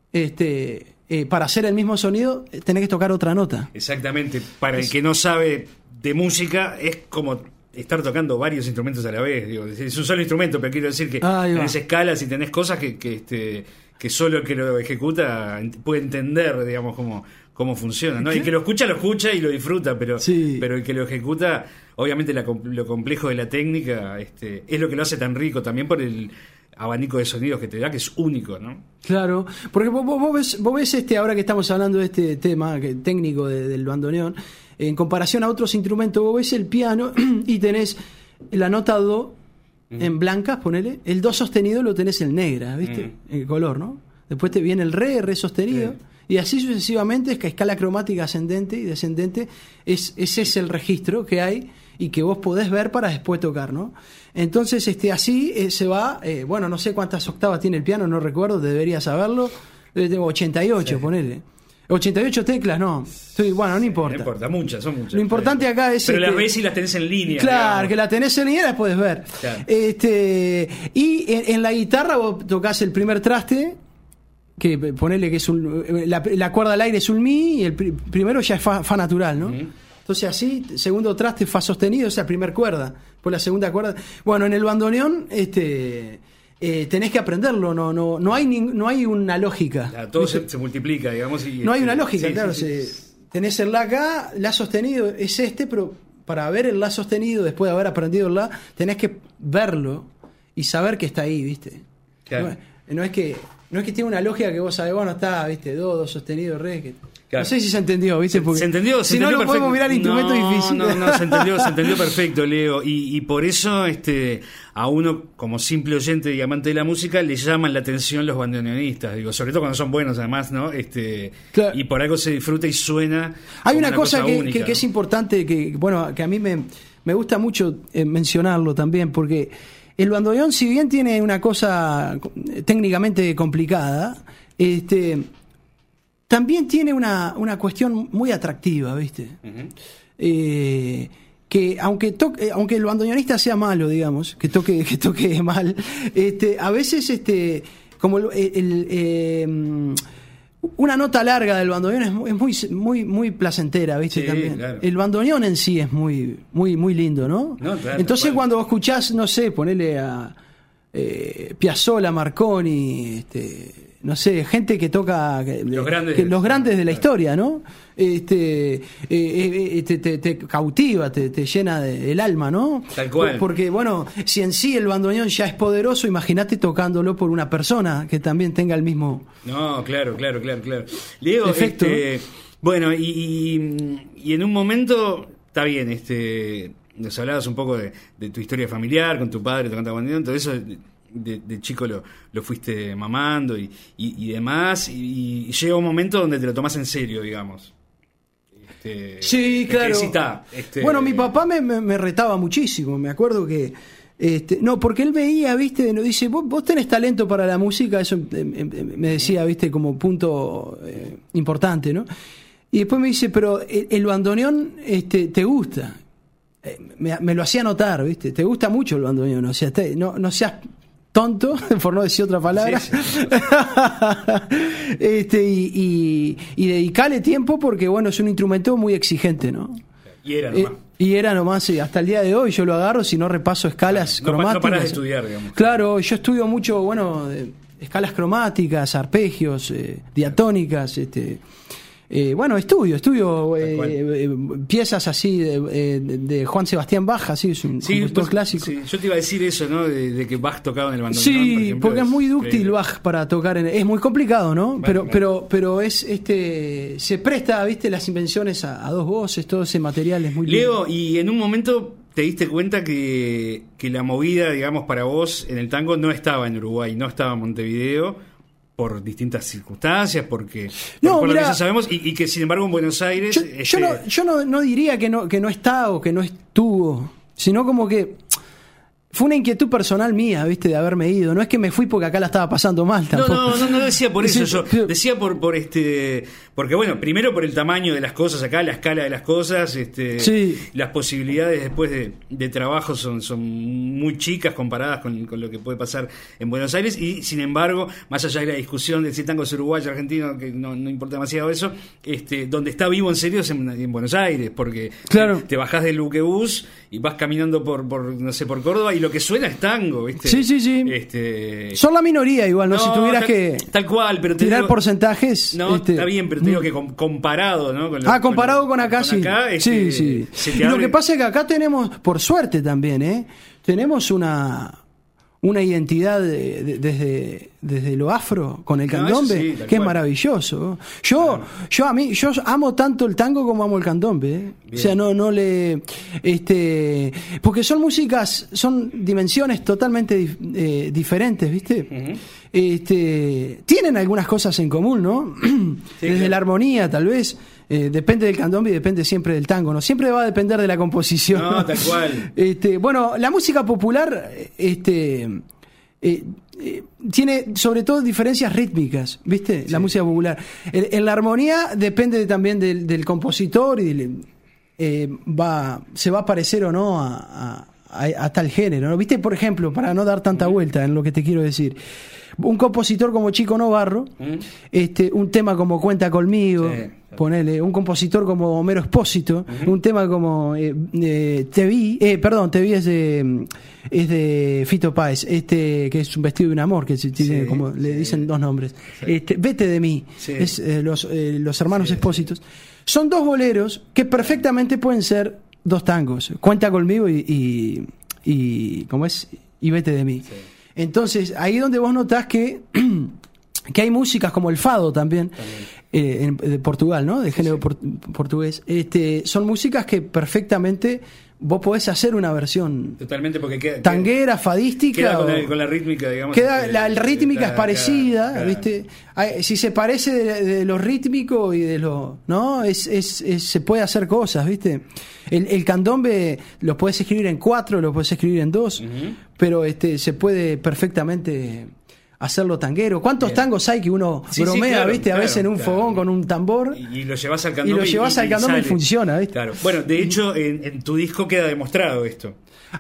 Speaker 4: este, eh, para hacer el mismo sonido, tenés que tocar otra nota.
Speaker 3: Exactamente. Para el que no sabe de música, es como estar tocando varios instrumentos a la vez. Digo, es un solo instrumento, pero quiero decir que tenés escalas y tenés cosas que, que, este, que solo el que lo ejecuta puede entender, digamos, cómo, cómo funciona, ¿no? El que lo escucha, lo escucha y lo disfruta, pero, sí. pero el que lo ejecuta... Obviamente la, lo complejo de la técnica este, es lo que lo hace tan rico también por el abanico de sonidos que te da, que es único, ¿no?
Speaker 4: Claro, porque vos, vos ves, vos ves este, ahora que estamos hablando de este tema que, técnico de, del bandoneón, en comparación a otros instrumentos, vos ves el piano y tenés la nota do uh-huh. en blancas, ponele, el do sostenido lo tenés en negra, ¿viste? Uh-huh. El color, ¿no? Después te viene el re, re sostenido. Uh-huh. Y así sucesivamente, es que a escala cromática ascendente y descendente, es, ese es el registro que hay y que vos podés ver para después tocar, ¿no? Entonces, este, así eh, se va, eh, bueno, no sé cuántas octavas tiene el piano, no recuerdo, debería saberlo, tengo ochenta y ocho, sí. ponele. ochenta y ocho teclas, no. Estoy, bueno, no importa.
Speaker 3: No importa, muchas, son muchas.
Speaker 4: Lo importante acá es...
Speaker 3: Pero
Speaker 4: este,
Speaker 3: las ves y las tenés en línea.
Speaker 4: Claro,
Speaker 3: digamos.
Speaker 4: que la tenés en línea y las podés ver.
Speaker 3: Claro.
Speaker 4: Este, y en, en la guitarra vos tocás el primer traste, que ponele que es un, la, la cuerda al aire es un mi y el pr- primero ya es fa, fa natural, ¿no? Uh-huh. Entonces así, segundo traste fa sostenido, esa es la primera cuerda, por la segunda cuerda. Bueno, en el bandoneón este eh, tenés que aprenderlo, no no no hay ni, no hay una lógica.
Speaker 3: Claro, todo se, se multiplica, digamos. Y,
Speaker 4: no hay una lógica,
Speaker 3: sí,
Speaker 4: claro.
Speaker 3: Sí,
Speaker 4: se,
Speaker 3: sí.
Speaker 4: Tenés el la acá, la sostenido es este, pero para ver el la sostenido después de haber aprendido el la, tenés que verlo y saber que está ahí, ¿viste?
Speaker 3: Claro.
Speaker 4: No, no es que no es que tiene una lógica que vos sabés, bueno, está, ¿viste? Do, do sostenido, re, que... Claro. No sé si se entendió, ¿viste? Porque
Speaker 3: se entendió, se
Speaker 4: si
Speaker 3: entendió
Speaker 4: no, no
Speaker 3: perfecto.
Speaker 4: podemos mirar instrumentos
Speaker 3: no,
Speaker 4: difíciles.
Speaker 3: No, no, se entendió, se entendió perfecto, Leo. Y, y por eso este, a uno, como simple oyente y amante de la música, le llaman la atención los bandoneonistas. Digo, sobre todo cuando son buenos, además, ¿no? Este, claro. Y por algo se disfruta y suena.
Speaker 4: Hay una, una cosa,
Speaker 3: cosa
Speaker 4: que,
Speaker 3: única,
Speaker 4: que,
Speaker 3: ¿no?
Speaker 4: que es importante, que bueno, que a mí me, me gusta mucho eh, mencionarlo también, porque el bandoneón, si bien tiene una cosa técnicamente complicada, este... también tiene una, una cuestión muy atractiva, ¿viste? Uh-huh. Eh, que aunque toque, aunque el bandoneonista sea malo, digamos, que toque, que toque mal, este, a veces este, como el, el, el, eh, una nota larga del bandoneón es muy, es muy, muy, muy placentera, ¿viste?
Speaker 3: Sí,
Speaker 4: también.
Speaker 3: Claro.
Speaker 4: El bandoneón en sí es muy, muy, muy lindo, ¿no?
Speaker 3: no claro,
Speaker 4: Entonces
Speaker 3: claro.
Speaker 4: cuando escuchás, no sé, ponele a eh, Piazzolla, Marconi, este no sé, gente que toca de,
Speaker 3: los grandes,
Speaker 4: que, los grandes de la historia, ¿no? Este, eh, eh, te, te, te cautiva, te, te llena de, el alma, ¿no?
Speaker 3: Tal cual.
Speaker 4: Porque, bueno, si en sí el bandoneón ya es poderoso, imagínate tocándolo por una persona que también tenga el mismo...
Speaker 3: No, claro, claro, claro, claro. Leo,
Speaker 4: efecto,
Speaker 3: este, ¿no? Bueno, y, y, y en un momento, está bien, este, nos hablabas un poco de, de tu historia familiar, con tu padre tocando bandoneón, todo eso... De, de chico lo, lo fuiste mamando y, y, y demás, y, y llega un momento donde te lo tomás en serio, digamos. Este,
Speaker 4: sí, claro.
Speaker 3: Está, este...
Speaker 4: Bueno, mi papá me, me, me retaba muchísimo, me acuerdo que... Este, no, porque él veía, viste, nos dice, vos, vos tenés talento para la música, eso eh, me decía, viste, como punto eh, importante, ¿no? Y después me dice, pero el, el bandoneón este, te gusta. Eh, me, me lo hacía notar, viste, te gusta mucho el bandoneón, o sea, te, no, no seas... tonto, por no decir otra palabra, sí, sí. este, y, y, y dedicarle tiempo porque, bueno, es un instrumento muy exigente, ¿no?
Speaker 3: Y era nomás.
Speaker 4: Eh, y era nomás, sí, hasta el día de hoy yo lo agarro, si no repaso escalas
Speaker 3: no,
Speaker 4: cromáticas.
Speaker 3: No paras de estudiar, digamos.
Speaker 4: Claro, yo estudio mucho, bueno, eh, escalas cromáticas, arpegios, eh, diatónicas, este... Eh, bueno, estudio, estudio eh, eh, piezas así de, de, de Juan Sebastián Bach, así es un
Speaker 3: sí,
Speaker 4: compositor
Speaker 3: pues,
Speaker 4: clásico.
Speaker 3: Sí. Yo te iba a decir eso, ¿no? De, de que Bach tocaba en el bandoneón.
Speaker 4: Sí,
Speaker 3: por ejemplo,
Speaker 4: porque es, es muy dúctil
Speaker 3: eh,
Speaker 4: Bach para tocar, en, es muy complicado, ¿no?
Speaker 3: Bueno,
Speaker 4: pero,
Speaker 3: claro.
Speaker 4: pero, pero es, este, se presta, viste, las invenciones a, a dos voces, todo ese material es muy
Speaker 3: Leo,
Speaker 4: lindo.
Speaker 3: y en un momento te diste cuenta que, que la movida, digamos, para vos en el tango no estaba en Uruguay, no estaba en Montevideo. Por distintas circunstancias, porque
Speaker 4: no,
Speaker 3: por, por
Speaker 4: mirá,
Speaker 3: lo que ya sabemos, y, y que sin embargo en Buenos Aires...
Speaker 4: Yo,
Speaker 3: este...
Speaker 4: yo, no, yo no, no diría que no, que no está o que no estuvo, sino como que fue una inquietud personal mía, viste, de haberme ido. No es que me fui porque acá la estaba pasando mal tampoco.
Speaker 3: No, no, no, no decía por eso,
Speaker 4: sí,
Speaker 3: yo
Speaker 4: pero...
Speaker 3: decía por, por este... Porque bueno, primero por el tamaño de las cosas acá, la escala de las cosas, este,
Speaker 4: sí.
Speaker 3: las posibilidades después de, de trabajo son, son muy chicas comparadas con, con lo que puede pasar en Buenos Aires, y sin embargo, más allá de la discusión de si tango es uruguayo o argentino, que no, no importa demasiado eso, este, donde está vivo en serio es en, en Buenos Aires, porque
Speaker 4: claro.
Speaker 3: te, te bajás del buquebús y vas caminando por, por, no sé, por Córdoba, y lo que suena es tango, ¿viste?
Speaker 4: Sí, sí, sí.
Speaker 3: Este...
Speaker 4: Son la minoría igual, ¿no? no si tuvieras
Speaker 3: tal,
Speaker 4: que
Speaker 3: tal cual, pero te
Speaker 4: tirar
Speaker 3: digo,
Speaker 4: porcentajes...
Speaker 3: No,
Speaker 4: este...
Speaker 3: está bien, pero te digo que com- comparado, ¿no? Con lo,
Speaker 4: ah, comparado con, con acá,
Speaker 3: con
Speaker 4: sí.
Speaker 3: Acá, este,
Speaker 4: sí, sí.
Speaker 3: Se te abre...
Speaker 4: Lo que pasa es que acá tenemos, por suerte también, ¿eh? Tenemos una... una identidad de, de, desde, desde lo afro con el candombe,
Speaker 3: no, sí,
Speaker 4: que
Speaker 3: cual.
Speaker 4: es maravilloso. Yo, claro. yo a mí, yo amo tanto el tango como amo el candombe, ¿eh? O sea, no, no le, este, porque son músicas, son dimensiones totalmente dif, eh, diferentes, ¿viste? Uh-huh. Este, tienen algunas cosas en común, ¿no? Sí, desde claro. la armonía, tal vez. Eh, depende del candombe y depende siempre del tango, ¿no? Siempre va a depender de la composición.
Speaker 3: No,
Speaker 4: ¿no?
Speaker 3: tal cual.
Speaker 4: Este, bueno, la música popular, este, eh, eh, tiene sobre todo diferencias rítmicas, ¿viste? Sí. La música popular. En, en la armonía depende también del, del compositor y del, eh, va, se va a parecer o no a, a, a, a tal género, ¿no? ¿Viste? Por ejemplo, para no dar tanta vuelta en lo que te quiero decir. Un compositor como Chico Novarro, ¿Mm? este, un tema como Cuenta Conmigo, sí, ponele, un compositor como Homero Expósito, uh-huh. un tema como eh, eh, Te vi, eh, perdón, Te vi es de, es de Fito Páez, este, que es Un vestido de un amor, que tiene, sí, como sí. le dicen dos nombres. Sí. Este, Vete de mí, sí. es eh, los, eh, los hermanos sí, Expósitos. Sí. Son dos boleros que perfectamente pueden ser dos tangos. Cuenta Conmigo y, y, y ¿cómo es? Y Vete de mí. Sí. Entonces, ahí donde vos notás que, que hay músicas como el fado también, también. Eh, en, de Portugal, ¿no? De género sí, sí. Por, portugués. Este, son músicas que perfectamente vos podés hacer una versión
Speaker 3: totalmente porque queda,
Speaker 4: tanguera, fadística.
Speaker 3: Queda con,
Speaker 4: o,
Speaker 3: el, con la rítmica, digamos.
Speaker 4: Queda,
Speaker 3: este,
Speaker 4: la, la rítmica
Speaker 3: queda,
Speaker 4: es parecida,
Speaker 3: queda,
Speaker 4: ¿viste? Hay, si se parece de, de lo rítmico y de lo. ¿No? Es, es, es, se puede hacer cosas, ¿viste? El, el candombe lo podés escribir en cuatro, lo podés escribir en dos, uh-huh. pero este se puede perfectamente hacerlo tanguero. ¿Cuántos Bien. tangos hay que uno sí, bromea, sí, claro, viste, claro, a veces en un claro. fogón con un tambor?
Speaker 3: Y, y lo llevas al candombe.
Speaker 4: Y lo llevas y, al candombe y, y funciona, ¿viste?
Speaker 3: Claro. Bueno, de hecho, en, en tu disco queda demostrado esto.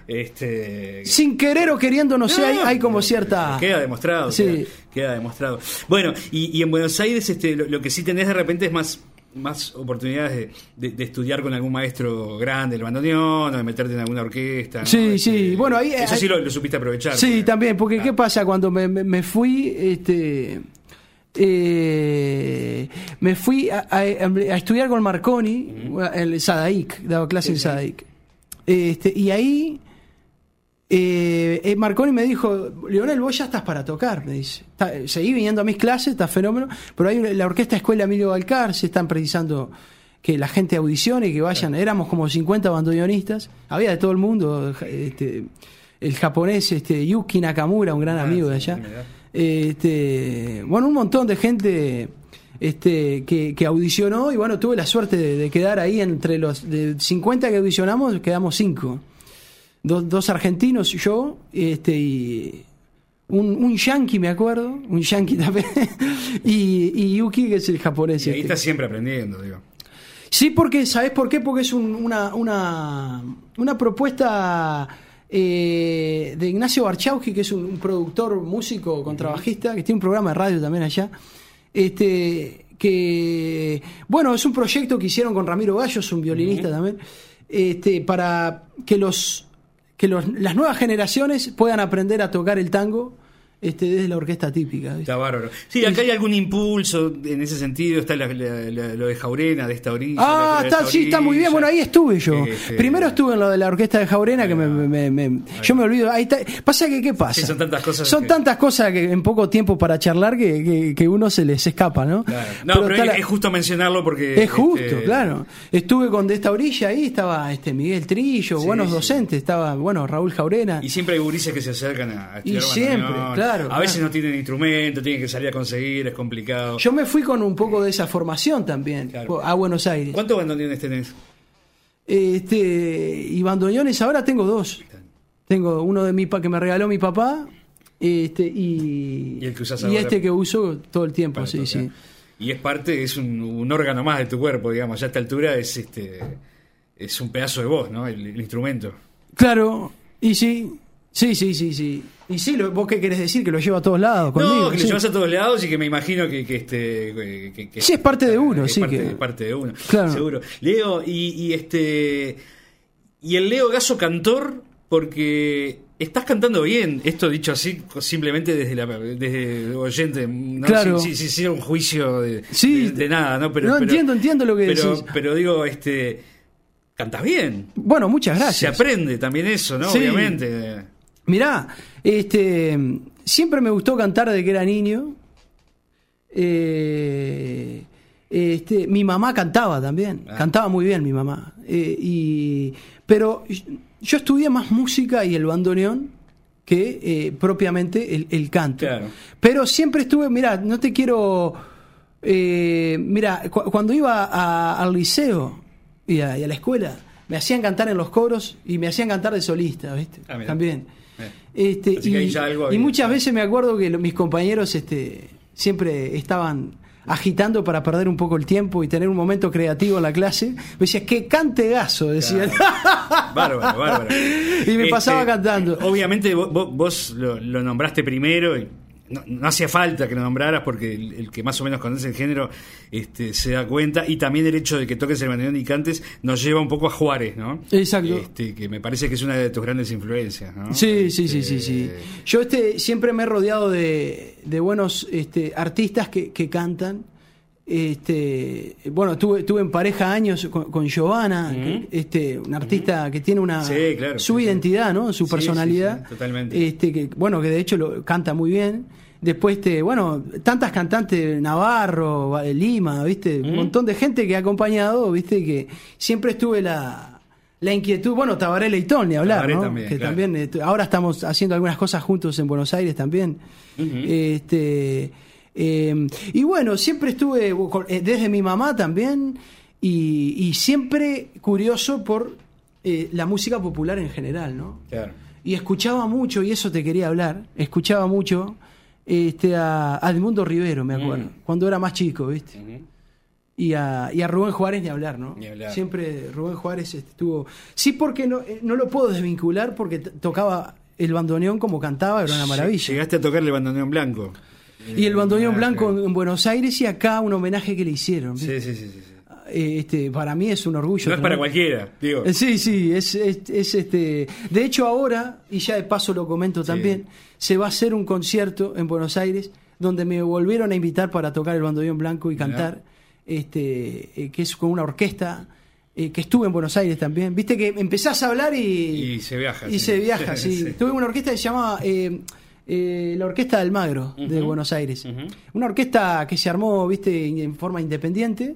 Speaker 3: Este...
Speaker 4: Sin querer o queriendo, no, no sé, hay, hay como cierta...
Speaker 3: Queda demostrado, sí. queda, queda demostrado. Bueno, y, y en Buenos Aires este, lo, lo que sí tenés de repente es más... más oportunidades de, de, de estudiar con algún maestro grande el bandoneón o de meterte en alguna orquesta, ¿no?
Speaker 4: Sí,
Speaker 3: este,
Speaker 4: sí, bueno, ahí
Speaker 3: eso
Speaker 4: hay,
Speaker 3: sí lo, lo supiste aprovechar.
Speaker 4: Sí,
Speaker 3: porque,
Speaker 4: también, porque
Speaker 3: ah.
Speaker 4: ¿qué pasa? Cuando me, me fui, este eh, me fui a, a, a estudiar con Marconi, uh-huh. el Sadaic, daba clase sí, en Sadaic. Este, y ahí eh, eh, Marconi me dijo, Leonel, vos ya estás para tocar, me dice. Está, seguí viniendo a mis clases, está fenómeno, pero hay la Orquesta Escuela Emilio Balcar, se están precisando que la gente audicione y que vayan. Claro. Éramos como cincuenta bandoneonistas, había de todo el mundo, este, el japonés este, Yuki Nakamura, un gran ah, amigo sí, de allá. Este, bueno, un montón de gente este, que, que audicionó y bueno, tuve la suerte de, de quedar ahí entre los de cincuenta que audicionamos, quedamos cinco. Dos, dos argentinos, yo, este, y un, un yanqui, me acuerdo, un yanqui también, y, y Yuki, que es el japonés.
Speaker 3: Y ahí
Speaker 4: este.
Speaker 3: estás siempre aprendiendo, digo.
Speaker 4: Sí, porque, ¿sabés por qué? Porque es un, una, una, una propuesta eh, de Ignacio Barchowski, que es un, un productor, músico, contrabajista, que tiene un programa de radio también allá, este, que, bueno, es un proyecto que hicieron con Ramiro Gallos, un violinista uh-huh. también, este, para que los... que los, las nuevas generaciones puedan aprender a tocar el tango este, desde la orquesta típica. ¿Viste?
Speaker 3: Está bárbaro. Sí, acá hay algún impulso en ese sentido. Está la, la, la, lo de Jaurena, de esta orilla.
Speaker 4: Ah,
Speaker 3: la,
Speaker 4: está,
Speaker 3: esta
Speaker 4: sí,
Speaker 3: orilla.
Speaker 4: está muy bien. Bueno, ahí estuve yo.
Speaker 3: Este...
Speaker 4: Primero estuve en lo de la orquesta de Jaurena, que me, me, me, me yo me olvido. Ahí está. Pasa que, ¿qué pasa?
Speaker 3: Sí, son tantas cosas.
Speaker 4: Son
Speaker 3: que...
Speaker 4: tantas cosas que en poco tiempo para charlar que, que, que uno se les escapa, ¿no?
Speaker 3: Claro. No, pero, pero es, la... es justo mencionarlo porque...
Speaker 4: Es justo,
Speaker 3: este...
Speaker 4: claro. Estuve con de esta orilla ahí, estaba este Miguel Trillo, sí, buenos sí. docentes, estaba, bueno, Raúl Jaurena.
Speaker 3: Y siempre hay gurises que se acercan a, a estudiar.
Speaker 4: Y siempre,
Speaker 3: bandoneón.
Speaker 4: claro.
Speaker 3: A
Speaker 4: claro.
Speaker 3: veces no tienen instrumento, tienen que salir a conseguir, es complicado.
Speaker 4: Yo me fui con un poco de esa formación también, claro. a Buenos Aires.
Speaker 3: ¿Cuántos bandoneones tenés?
Speaker 4: Este, y bandoneones ahora tengo dos. Tengo uno de mi pa, que me regaló mi papá, este, y,
Speaker 3: y, el que usás
Speaker 4: y
Speaker 3: ahora
Speaker 4: este que uso todo el tiempo, sí, tocar. sí.
Speaker 3: Y es parte, es un, un órgano más de tu cuerpo, digamos, ya a esta altura es este es un pedazo de vos, ¿no? El, el instrumento.
Speaker 4: Claro, y sí, sí, sí, sí, sí. Y sí, lo, ¿vos qué querés decir? Que lo lleva a todos lados conmigo.
Speaker 3: No, que
Speaker 4: sí.
Speaker 3: lo llevas a todos lados y que me imagino que, que este que, que,
Speaker 4: sí, es parte de uno,
Speaker 3: es
Speaker 4: sí.
Speaker 3: Parte,
Speaker 4: que...
Speaker 3: es parte de uno,
Speaker 4: claro.
Speaker 3: seguro. Leo, y, y este y el Leo Gasso cantor, porque estás cantando bien, esto dicho así, simplemente desde la desde oyente, no
Speaker 4: claro.
Speaker 3: si, si, si, si un juicio de,
Speaker 4: sí,
Speaker 3: de, de nada, ¿no? Pero,
Speaker 4: no
Speaker 3: pero,
Speaker 4: entiendo, entiendo lo que
Speaker 3: pero,
Speaker 4: decís.
Speaker 3: Pero digo, este cantas bien.
Speaker 4: Bueno, muchas gracias.
Speaker 3: Se aprende también eso, ¿no?
Speaker 4: Sí.
Speaker 3: Obviamente.
Speaker 4: Mirá, este, siempre me gustó cantar desde que era niño. Eh, este, mi mamá cantaba también, ah. cantaba muy bien mi mamá. Eh, y, pero yo estudié más música y el bandoneón que eh, propiamente el, el canto.
Speaker 3: Claro.
Speaker 4: Pero siempre estuve, mirá, no te quiero... Eh, mirá, cu- cuando iba a, al liceo y a, y a la escuela, me hacían cantar en los coros y me hacían cantar de solista, ¿viste? Ah, también. Este, y, y muchas veces me acuerdo que lo, mis compañeros este, siempre estaban agitando para perder un poco el tiempo y tener un momento creativo en la clase. Me decía, que cante Gasso, decían.
Speaker 3: Claro. Bárbaro, bárbaro.
Speaker 4: Y me
Speaker 3: este,
Speaker 4: pasaba cantando.
Speaker 3: Obviamente vos, vos lo, lo nombraste primero y no, no hacía falta que lo nombraras porque el, el que más o menos conoce el género este, se da cuenta, y también el hecho de que toques el bandoneón y cantes nos lleva un poco a Juárez, ¿no?
Speaker 4: Exacto.
Speaker 3: Este, que me parece que es una de tus grandes influencias, ¿no?
Speaker 4: Sí,
Speaker 3: este,
Speaker 4: sí, sí, sí, sí. Yo este, siempre me he rodeado de, de buenos este, artistas que, que cantan. Este, bueno, tuve, tuve en pareja años con, con Giovanna, uh-huh. este, una artista uh-huh. que tiene una
Speaker 3: sí, claro,
Speaker 4: su
Speaker 3: sí,
Speaker 4: identidad,
Speaker 3: sí.
Speaker 4: ¿no? Su
Speaker 3: sí,
Speaker 4: personalidad.
Speaker 3: Sí, sí, totalmente.
Speaker 4: Este, que, bueno, que de hecho lo canta muy bien. Después, este, bueno, tantas cantantes, Navarro, Lima, ¿viste? Uh-huh. Un montón de gente que ha acompañado, ¿viste? Que siempre estuve la, la inquietud. Bueno, Tabaré Leitón, ni hablar,
Speaker 3: Tabaré
Speaker 4: ¿no?
Speaker 3: También,
Speaker 4: que
Speaker 3: claro.
Speaker 4: también, ahora estamos haciendo algunas cosas juntos en Buenos Aires también. Uh-huh. Este. Eh, y bueno, siempre estuve desde mi mamá también y, y siempre curioso por eh, la música popular en general, ¿no?
Speaker 3: Claro.
Speaker 4: Y escuchaba mucho, y eso te quería hablar, escuchaba mucho este, a, a Edmundo Rivero, me acuerdo, mm. cuando era más chico, ¿viste? Uh-huh. Y, a, y a Rubén Juárez ni hablar, ¿no?
Speaker 3: Ni hablar.
Speaker 4: Siempre Rubén Juárez estuvo... Sí, porque no, no lo puedo desvincular porque t- tocaba el bandoneón como cantaba, era una maravilla.
Speaker 3: Llegaste a tocarle el bandoneón blanco.
Speaker 4: Y el bandoneón blanco en Buenos Aires, y acá un homenaje que le hicieron.
Speaker 3: Sí, sí, sí, sí.
Speaker 4: Este, para mí es un orgullo.
Speaker 3: No es para cualquiera, digo.
Speaker 4: Sí, sí, es, es, es este. De hecho, ahora, y ya de paso lo comento también, sí. se va a hacer un concierto en Buenos Aires donde me volvieron a invitar para tocar el bandoneón blanco y cantar, este, eh, que es con una orquesta, eh, que estuve en Buenos Aires también. Viste que empezás a hablar y,
Speaker 3: y se viaja.
Speaker 4: Y
Speaker 3: sí.
Speaker 4: se viaja, sí.
Speaker 3: sí.
Speaker 4: Tuve una orquesta que se llamaba eh, eh, la Orquesta del Magro, uh-huh. de Buenos Aires. Uh-huh. Una orquesta que se armó, viste, en forma independiente.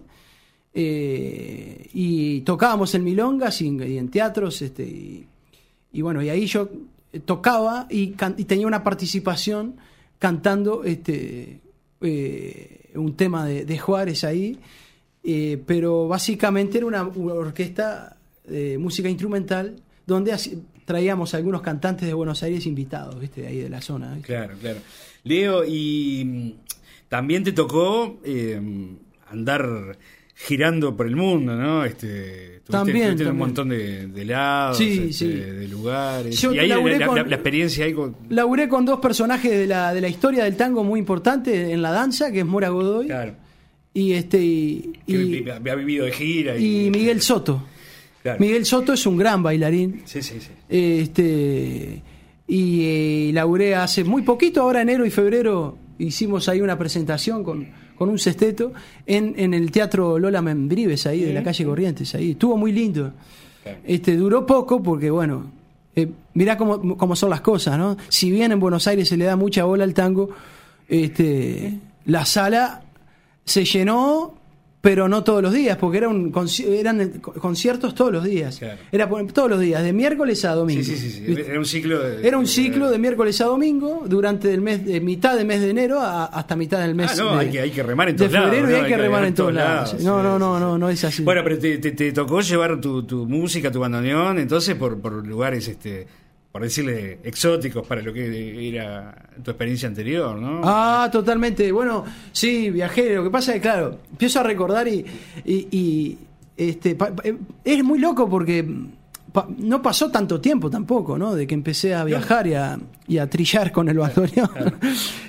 Speaker 4: Eh, y tocábamos en milongas y en, y en teatros, este, y, y bueno, y ahí yo tocaba y, can, y tenía una participación cantando este eh, un tema de, de Juárez ahí, eh, pero básicamente era una, una orquesta de música instrumental donde así, traíamos a algunos cantantes de Buenos Aires invitados, viste, de ahí de la zona, ¿viste?
Speaker 3: Claro, claro. Leo, y también te tocó eh, andar girando por el mundo, ¿no? Este, tuviste,
Speaker 4: también,
Speaker 3: tuviste
Speaker 4: también.
Speaker 3: un montón de, de lados,
Speaker 4: sí,
Speaker 3: este,
Speaker 4: sí.
Speaker 3: de lugares.
Speaker 4: Yo
Speaker 3: y ahí la, la,
Speaker 4: con,
Speaker 3: la, la experiencia ahí con...
Speaker 4: Laburé con dos personajes de la, de la historia del tango muy importante en la danza, que es Mora Godoy.
Speaker 3: Claro.
Speaker 4: Y este y,
Speaker 3: y había vivido de gira.
Speaker 4: Y, y Miguel Soto. Claro. Miguel Soto es un gran bailarín.
Speaker 3: Sí, sí, sí.
Speaker 4: Este, y eh, laburé hace muy poquito, ahora enero y febrero, hicimos ahí una presentación con... con un sexteto en, en el Teatro Lola Membrives ahí, de la calle Corrientes, ahí estuvo muy lindo. Este, duró poco porque bueno, eh, mirá cómo, cómo son las cosas, ¿no? Si bien en Buenos Aires se le da mucha bola al tango, este, la sala se llenó, pero no todos los días, porque era un, eran conciertos todos los días. Claro. Era todos los días, de miércoles a domingo.
Speaker 3: Sí, sí, sí, sí. Era un ciclo de,
Speaker 4: Era un ciclo de miércoles a domingo durante el mes, de mitad del mes de enero a, hasta mitad del mes
Speaker 3: ah, no,
Speaker 4: de,
Speaker 3: hay que, hay que remar en todos
Speaker 4: de febrero
Speaker 3: lados.
Speaker 4: Y
Speaker 3: ¿no?
Speaker 4: hay, hay que remar en todos lados. lados. No,
Speaker 3: sí,
Speaker 4: no, no,
Speaker 3: sí,
Speaker 4: no,
Speaker 3: sí.
Speaker 4: no es así.
Speaker 3: Bueno, pero te, te, te tocó llevar tu, tu música, tu bandoneón, entonces por, por lugares, este, por decirle, exóticos para lo que era tu experiencia anterior, ¿no?
Speaker 4: Ah, totalmente. Bueno, sí, viajé. Lo que pasa es que, claro, empiezo a recordar y, y, y este, pa, es muy loco porque pa, no pasó tanto tiempo tampoco, ¿no? De que empecé a viajar y a, y a trillar con el bandoneón. Claro.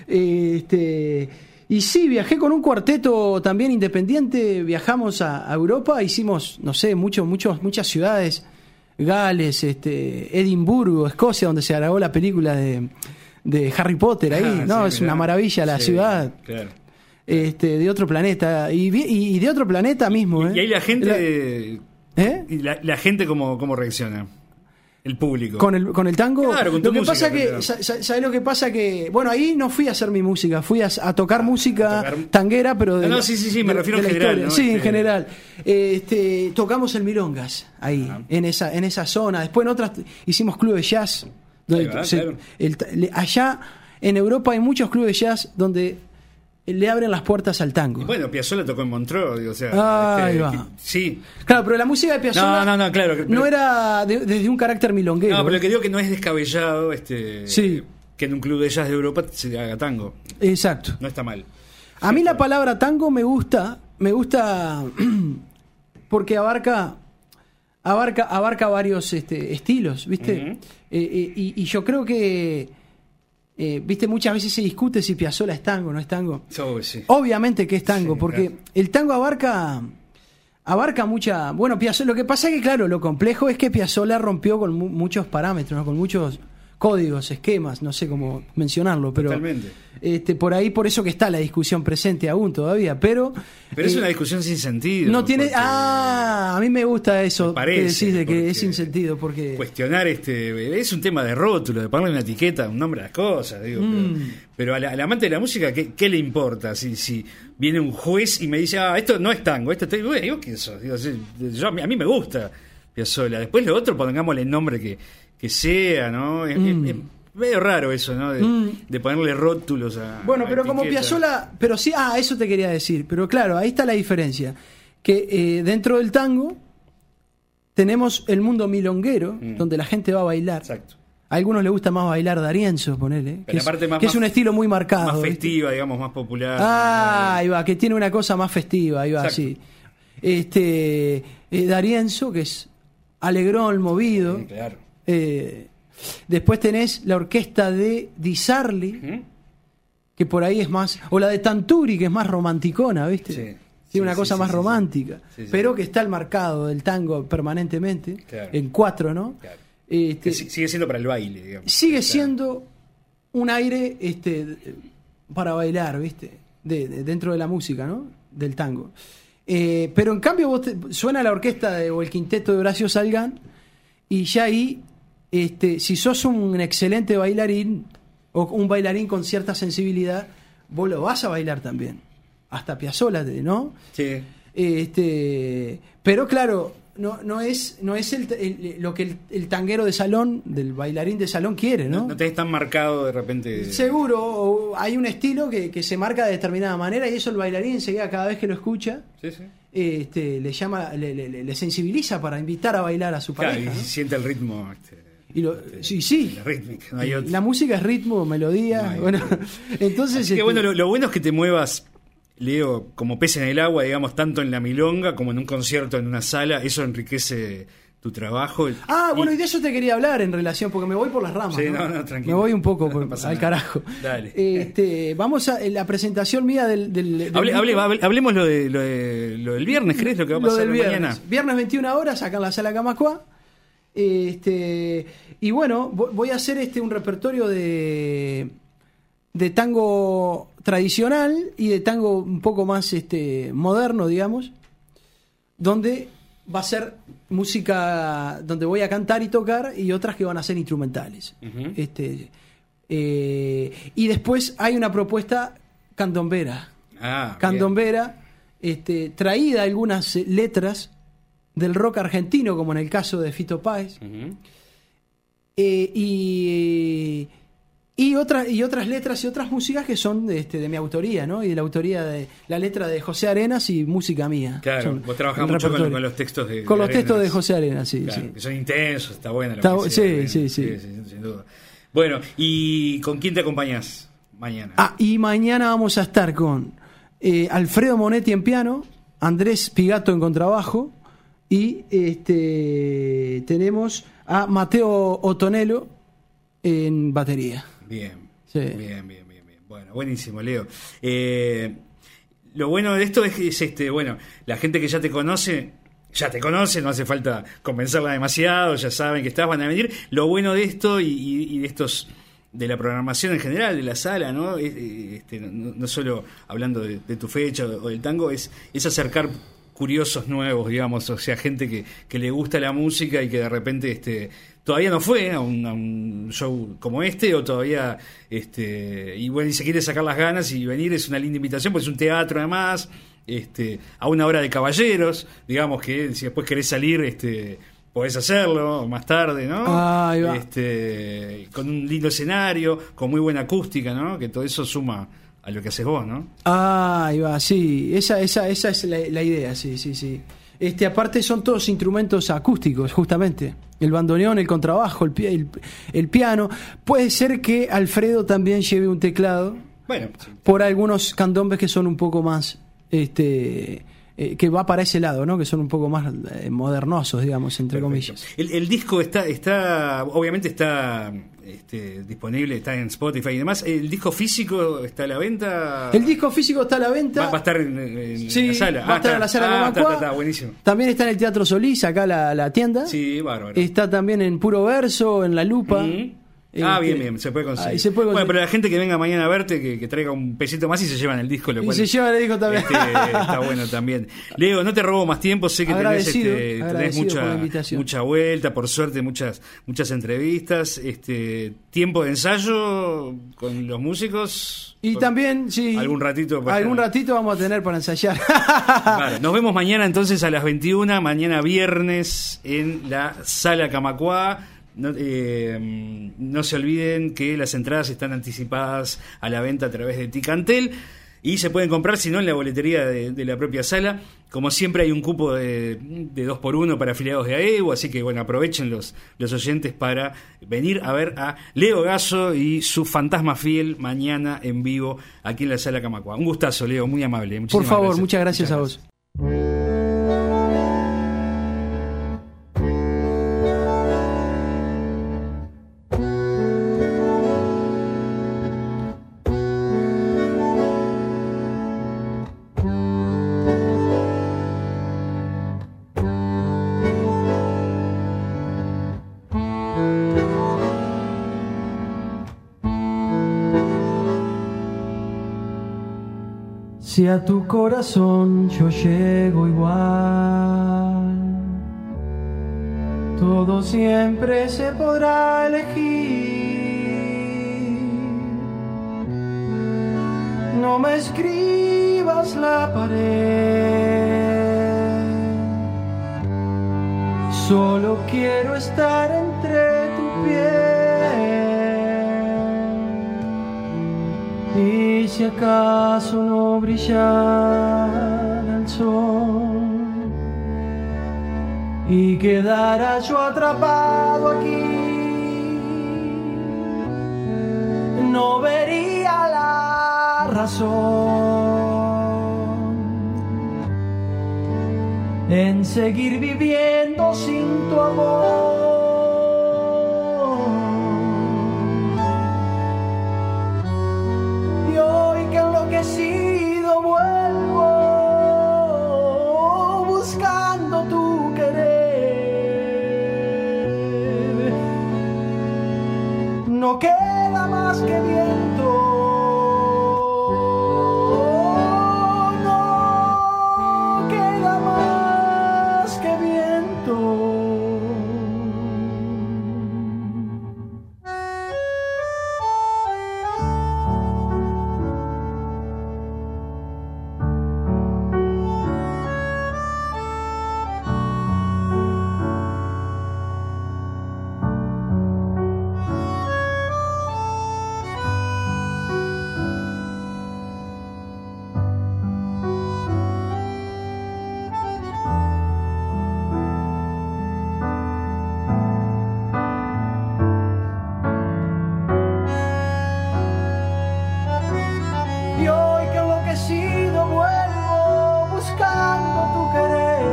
Speaker 4: este, y sí, viajé con un cuarteto también independiente. Viajamos a, a Europa, hicimos, no sé, muchos, muchos, muchas ciudades. Gales, este, Edimburgo, Escocia, donde se grabó la película de, de Harry Potter ahí, ah, ¿no? Sí, es una maravilla la sí, ciudad. Claro. Este, de otro planeta. Y, y de otro planeta mismo, ¿eh?
Speaker 3: Y ahí la gente.
Speaker 4: La, ¿eh?
Speaker 3: Y la, la gente cómo, cómo reacciona. El público.
Speaker 4: ¿Con el, con el tango?
Speaker 3: Claro, con tu
Speaker 4: lo que
Speaker 3: música,
Speaker 4: pasa que, ¿sabes lo que pasa? Que, bueno, ahí no fui a hacer mi música, fui a, a tocar música a tocar... tanguera, pero de
Speaker 3: no, no,
Speaker 4: la,
Speaker 3: sí, sí, sí, me
Speaker 4: de,
Speaker 3: refiero
Speaker 4: de
Speaker 3: en general.
Speaker 4: ¿no? Sí,
Speaker 3: este...
Speaker 4: en general. Este, tocamos el Milongas ahí, ah. en esa en esa zona. Después en otras hicimos clubes de jazz. Donde
Speaker 3: va,
Speaker 4: se,
Speaker 3: claro.
Speaker 4: el, allá en Europa hay muchos clubes de jazz donde le abren las puertas al tango.
Speaker 3: Bueno, Piazzolla tocó en Montreux, digo, o sea,
Speaker 4: ah,
Speaker 3: este,
Speaker 4: ahí va.
Speaker 3: Que, sí.
Speaker 4: Claro, pero la música de Piazzolla
Speaker 3: no, no, no, claro, pero,
Speaker 4: no era de, desde un carácter milonguero.
Speaker 3: No, pero lo que digo que no es descabellado este,
Speaker 4: sí.
Speaker 3: que en un club de jazz de Europa se haga tango.
Speaker 4: Exacto.
Speaker 3: No está mal.
Speaker 4: A mí la palabra tango me gusta, me gusta porque abarca abarca abarca varios este, estilos, ¿viste? Uh-huh. eh, eh, y, y yo creo que Eh, viste, muchas veces se discute si Piazzolla es tango o no es tango.
Speaker 3: Oh, sí.
Speaker 4: Obviamente que es tango,
Speaker 3: sí,
Speaker 4: porque claro. el tango abarca abarca mucha... Bueno, Piazzolla, lo que pasa es que, claro, lo complejo es que Piazzolla rompió con mu- muchos parámetros, ¿no? Con muchos códigos, esquemas, no sé cómo mencionarlo, pero
Speaker 3: Totalmente.
Speaker 4: Este, por ahí, por eso que está la discusión presente aún todavía, pero...
Speaker 3: Pero
Speaker 4: eh,
Speaker 3: es una discusión sin sentido.
Speaker 4: No tiene... Ah, a mí me gusta eso,
Speaker 3: me parece,
Speaker 4: que decís de que es sin sentido, porque...
Speaker 3: Cuestionar, este es un tema de rótulo, de ponerle una etiqueta, un nombre a las cosas, digo, mm. pero, pero al, al amante de la música, ¿qué, qué le importa? Si, si viene un juez y me dice, ah, esto no es tango, esto es... Bueno, ¿yo qué sos? Digo, yo, a mí me gusta Piazzolla, después lo otro pongámosle el nombre que, que sea, ¿no? Es, mm. es, es medio raro eso, ¿no? De, mm. de ponerle rótulos a...
Speaker 4: Bueno,
Speaker 3: a
Speaker 4: pero
Speaker 3: etiqueta.
Speaker 4: Como Piazzolla... Pero sí, ah, eso te quería decir. Pero claro, ahí está la diferencia. Que eh, dentro del tango tenemos el mundo milonguero, mm. donde la gente va a bailar.
Speaker 3: Exacto.
Speaker 4: A algunos les gusta más bailar D'Arienzo, ponele. Que, es,
Speaker 3: más,
Speaker 4: que
Speaker 3: más,
Speaker 4: es un estilo muy marcado.
Speaker 3: Más festiva,
Speaker 4: ¿viste?
Speaker 3: digamos, más popular.
Speaker 4: Ah, ahí va, que tiene una cosa más festiva, ahí va, Exacto. sí. Este, eh, D'Arienzo, que es alegrón, movido.
Speaker 3: Sí, claro.
Speaker 4: Eh, Después tenés la orquesta de Di Sarli, ¿Mm? que por ahí es más... O la de Tanturi, que es más romanticona, ¿viste? Sí. Tiene sí, una sí, cosa sí, más sí, romántica. Sí, sí. Pero que está el marcado del tango permanentemente. Claro. En cuatro, ¿no?
Speaker 3: Claro.
Speaker 4: Este,
Speaker 3: sigue siendo para el baile, digamos.
Speaker 4: Sigue
Speaker 3: claro.
Speaker 4: siendo un aire este, para bailar, ¿viste? De, de- dentro de la música, ¿no? Del tango. Eh, pero en cambio vos te- suena la orquesta de- o el quinteto de Horacio Salgán y ya ahí, este, si sos un excelente bailarín o un bailarín con cierta sensibilidad, vos lo vas a bailar también. Hasta Piazzolla, ¿no?
Speaker 3: Sí.
Speaker 4: Este, pero claro, no, no es, no es el, el- lo que el, el tanguero de salón, del bailarín de salón quiere, ¿no?
Speaker 3: No, no tenés tan marcado de repente.
Speaker 4: Seguro, o hay un estilo que, que se marca de determinada manera y eso el bailarín enseguida cada vez que lo escucha,
Speaker 3: Sí, sí.
Speaker 4: este, le llama, le, le- le sensibiliza para invitar a bailar a su
Speaker 3: Claro,
Speaker 4: pareja,
Speaker 3: y
Speaker 4: ¿no?
Speaker 3: siente el ritmo. Este,
Speaker 4: Y lo- sí, sí.
Speaker 3: la rítmica, no hay otro.
Speaker 4: La música es ritmo, melodía,
Speaker 3: No hay
Speaker 4: bueno,
Speaker 3: otro.
Speaker 4: entonces
Speaker 3: Así que
Speaker 4: este,
Speaker 3: bueno, lo, lo bueno es que te muevas, Leo, como pez en el agua, digamos, tanto en la milonga como en un concierto, en una sala. Eso enriquece tu trabajo.
Speaker 4: Ah, bueno, y de eso te quería hablar en relación, porque me voy por las ramas.
Speaker 3: Sí,
Speaker 4: ¿no?
Speaker 3: no, no, tranquilo.
Speaker 4: Me voy un poco
Speaker 3: No
Speaker 4: por-
Speaker 3: pasa
Speaker 4: al
Speaker 3: nada.
Speaker 4: carajo.
Speaker 3: Dale.
Speaker 4: Este, vamos a la presentación mía del. del, del
Speaker 3: Hable- hable-
Speaker 4: disco.
Speaker 3: hable- hablemos lo, de, lo, de- lo del viernes, ¿crees? Lo que va a
Speaker 4: Lo
Speaker 3: pasar
Speaker 4: del viernes.
Speaker 3: mañana.
Speaker 4: Viernes veintiuna horas, acá en la Sala Camacuá. Este, y bueno, vo- voy a hacer este un repertorio de, de tango tradicional y de tango un poco más este, moderno, digamos, donde va a ser música, donde voy a cantar y tocar y otras que van a ser instrumentales.
Speaker 3: Ujú.
Speaker 4: este, eh, y después hay una propuesta candombera.
Speaker 3: Ah, bien.
Speaker 4: Candombera, este, traída algunas eh, letras del rock argentino, como en el caso de Fito Páez,
Speaker 3: Ujú.
Speaker 4: eh, y, y, otras, y otras letras y otras músicas que son de, este, de mi autoría, ¿no? Y de la autoría de la letra de José Arenas y música mía.
Speaker 3: Claro,
Speaker 4: Son
Speaker 3: vos trabajás
Speaker 4: el
Speaker 3: mucho con,
Speaker 4: repertorio.
Speaker 3: con los textos de
Speaker 4: Con
Speaker 3: de
Speaker 4: los textos de
Speaker 3: Arenas.
Speaker 4: José Arenas, sí,
Speaker 3: Claro,
Speaker 4: sí.
Speaker 3: que son intensos, está buena la
Speaker 4: Está bu-
Speaker 3: poesía de
Speaker 4: sí,
Speaker 3: Arenas.
Speaker 4: sí, sí.
Speaker 3: sin, sin duda. Bueno, ¿y con quién te acompañás mañana?
Speaker 4: Ah, y mañana vamos a estar con eh, Alfredo Monetti en piano, Andrés Pigato en contrabajo y este tenemos a Mateo Otonelo en batería.
Speaker 3: Bien,
Speaker 4: Sí.
Speaker 3: bien, bien, bien, bien. Bueno, buenísimo, Leo. Eh, lo bueno de esto es que es este, bueno, la gente que ya te conoce, ya te conoce, no hace falta convencerla demasiado, ya saben que estás, van a venir. Lo bueno de esto y, y- y de estos, de la programación en general, de la sala, ¿no? Es, eh, este, no, no solo hablando de, de tu fecha o, o del tango, es, es acercar curiosos nuevos, digamos, o sea, gente que, que le gusta la música y que de repente este todavía no fue a un, a un show como este, o todavía este y bueno, y se quiere sacar las ganas y venir. Es una linda invitación, porque es un teatro además, este a una hora de caballeros, digamos, que si después querés salir, este podés hacerlo más tarde, ¿no?
Speaker 4: Ahí va.
Speaker 3: Este, con un lindo escenario, con muy buena acústica, ¿no? Que todo eso suma a lo que haces vos, ¿no?
Speaker 4: Ah, ahí va, sí, esa, esa, esa es la, la idea, sí, sí, sí. Este, aparte son todos instrumentos acústicos, justamente. El bandoneón, el contrabajo, el, pi- el, el piano. Puede ser que Alfredo también lleve un teclado
Speaker 3: Bueno, sí.
Speaker 4: por algunos candombes que son un poco más, este, eh, que va para ese lado, ¿no? Que son un poco más eh, modernosos, digamos, entre
Speaker 3: Perfecto.
Speaker 4: comillas.
Speaker 3: El, el disco está, está, obviamente está este, disponible, está en Spotify y demás. ¿El disco físico está a la venta?
Speaker 4: El disco físico está a la venta.
Speaker 3: va, va a estar en, en
Speaker 4: Sí,
Speaker 3: la sala.
Speaker 4: va a estar
Speaker 3: está.
Speaker 4: en la sala
Speaker 3: Ah,
Speaker 4: Camacuá.
Speaker 3: está, está, está, buenísimo.
Speaker 4: También está en el Teatro Solís, acá la, la tienda.
Speaker 3: Sí, bárbaro.
Speaker 4: Está también en Puro Verso, en La Lupa.
Speaker 3: Ujú. Ah,
Speaker 4: Este,
Speaker 3: bien, bien, se puede conseguir.
Speaker 4: ahí se puede
Speaker 3: Bueno,
Speaker 4: conseguir.
Speaker 3: pero la gente que venga mañana a verte, que, que traiga un pesito más y se llevan el disco, lo
Speaker 4: Y
Speaker 3: cual
Speaker 4: se lleva el disco también.
Speaker 3: este, está bueno también. Leo, no te robo más tiempo, sé que tenés,
Speaker 4: Agradecido,
Speaker 3: este, tenés
Speaker 4: agradecido por la
Speaker 3: mucha,
Speaker 4: invitación.
Speaker 3: mucha vuelta, por suerte muchas muchas entrevistas, este tiempo de ensayo con los músicos.
Speaker 4: Y
Speaker 3: Con-
Speaker 4: también, sí.
Speaker 3: algún ratito para-
Speaker 4: Algún ratito vamos a tener para ensayar.
Speaker 3: Claro, nos vemos mañana entonces a las veintiuna, mañana viernes en la Sala Camacuá. No, eh, no se olviden que las entradas están anticipadas a la venta a través de Ticantel y se pueden comprar, si no, en la boletería de, de la propia sala. Como siempre, hay un cupo de, de dos por uno para afiliados de A E U, así que bueno, aprovechen los, los oyentes para venir a ver a Leo Gasso y su fantasma fiel mañana en vivo aquí en la Sala Camacuá. Un gustazo, Leo, muy amable.
Speaker 4: Por
Speaker 3: Muchísimas
Speaker 4: favor,
Speaker 3: gracias.
Speaker 4: muchas gracias a
Speaker 3: Muchas
Speaker 4: vos.
Speaker 2: Si a tu corazón yo llego igual, todo siempre se podrá elegir. No me escribas la pared, solo quiero estar entre tu piel. Y si acaso no brillara el sol y quedara yo atrapado aquí, no vería la razón en seguir viviendo sin tu amor. Y hoy que enloquecido vuelvo buscando tu querer, no queda más que viento, no queda más que viento. Y hoy que enloquecido vuelvo buscando tu querer,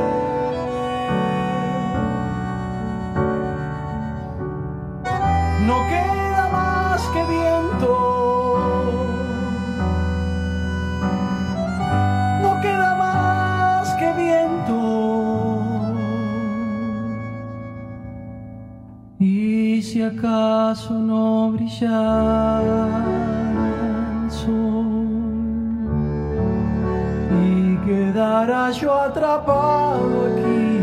Speaker 2: no queda más que viento, no queda más que viento. Y si acaso no brillara el sol y quedara yo atrapado aquí,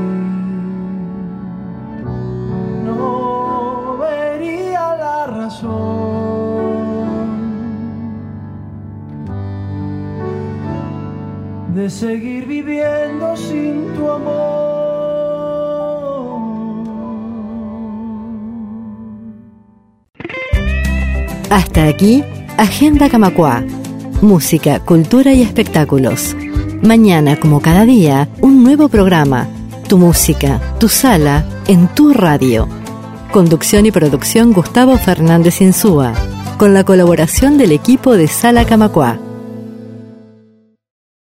Speaker 2: no vería la razón de seguir viviendo sin tu amor.
Speaker 1: Hasta aquí, Agenda Camacuá. Música, cultura y espectáculos. Mañana, como cada día, un nuevo programa. Tu música, tu sala, en tu radio. Conducción y producción Gustavo Fernández Insúa. Con la colaboración del equipo de Sala Camacuá.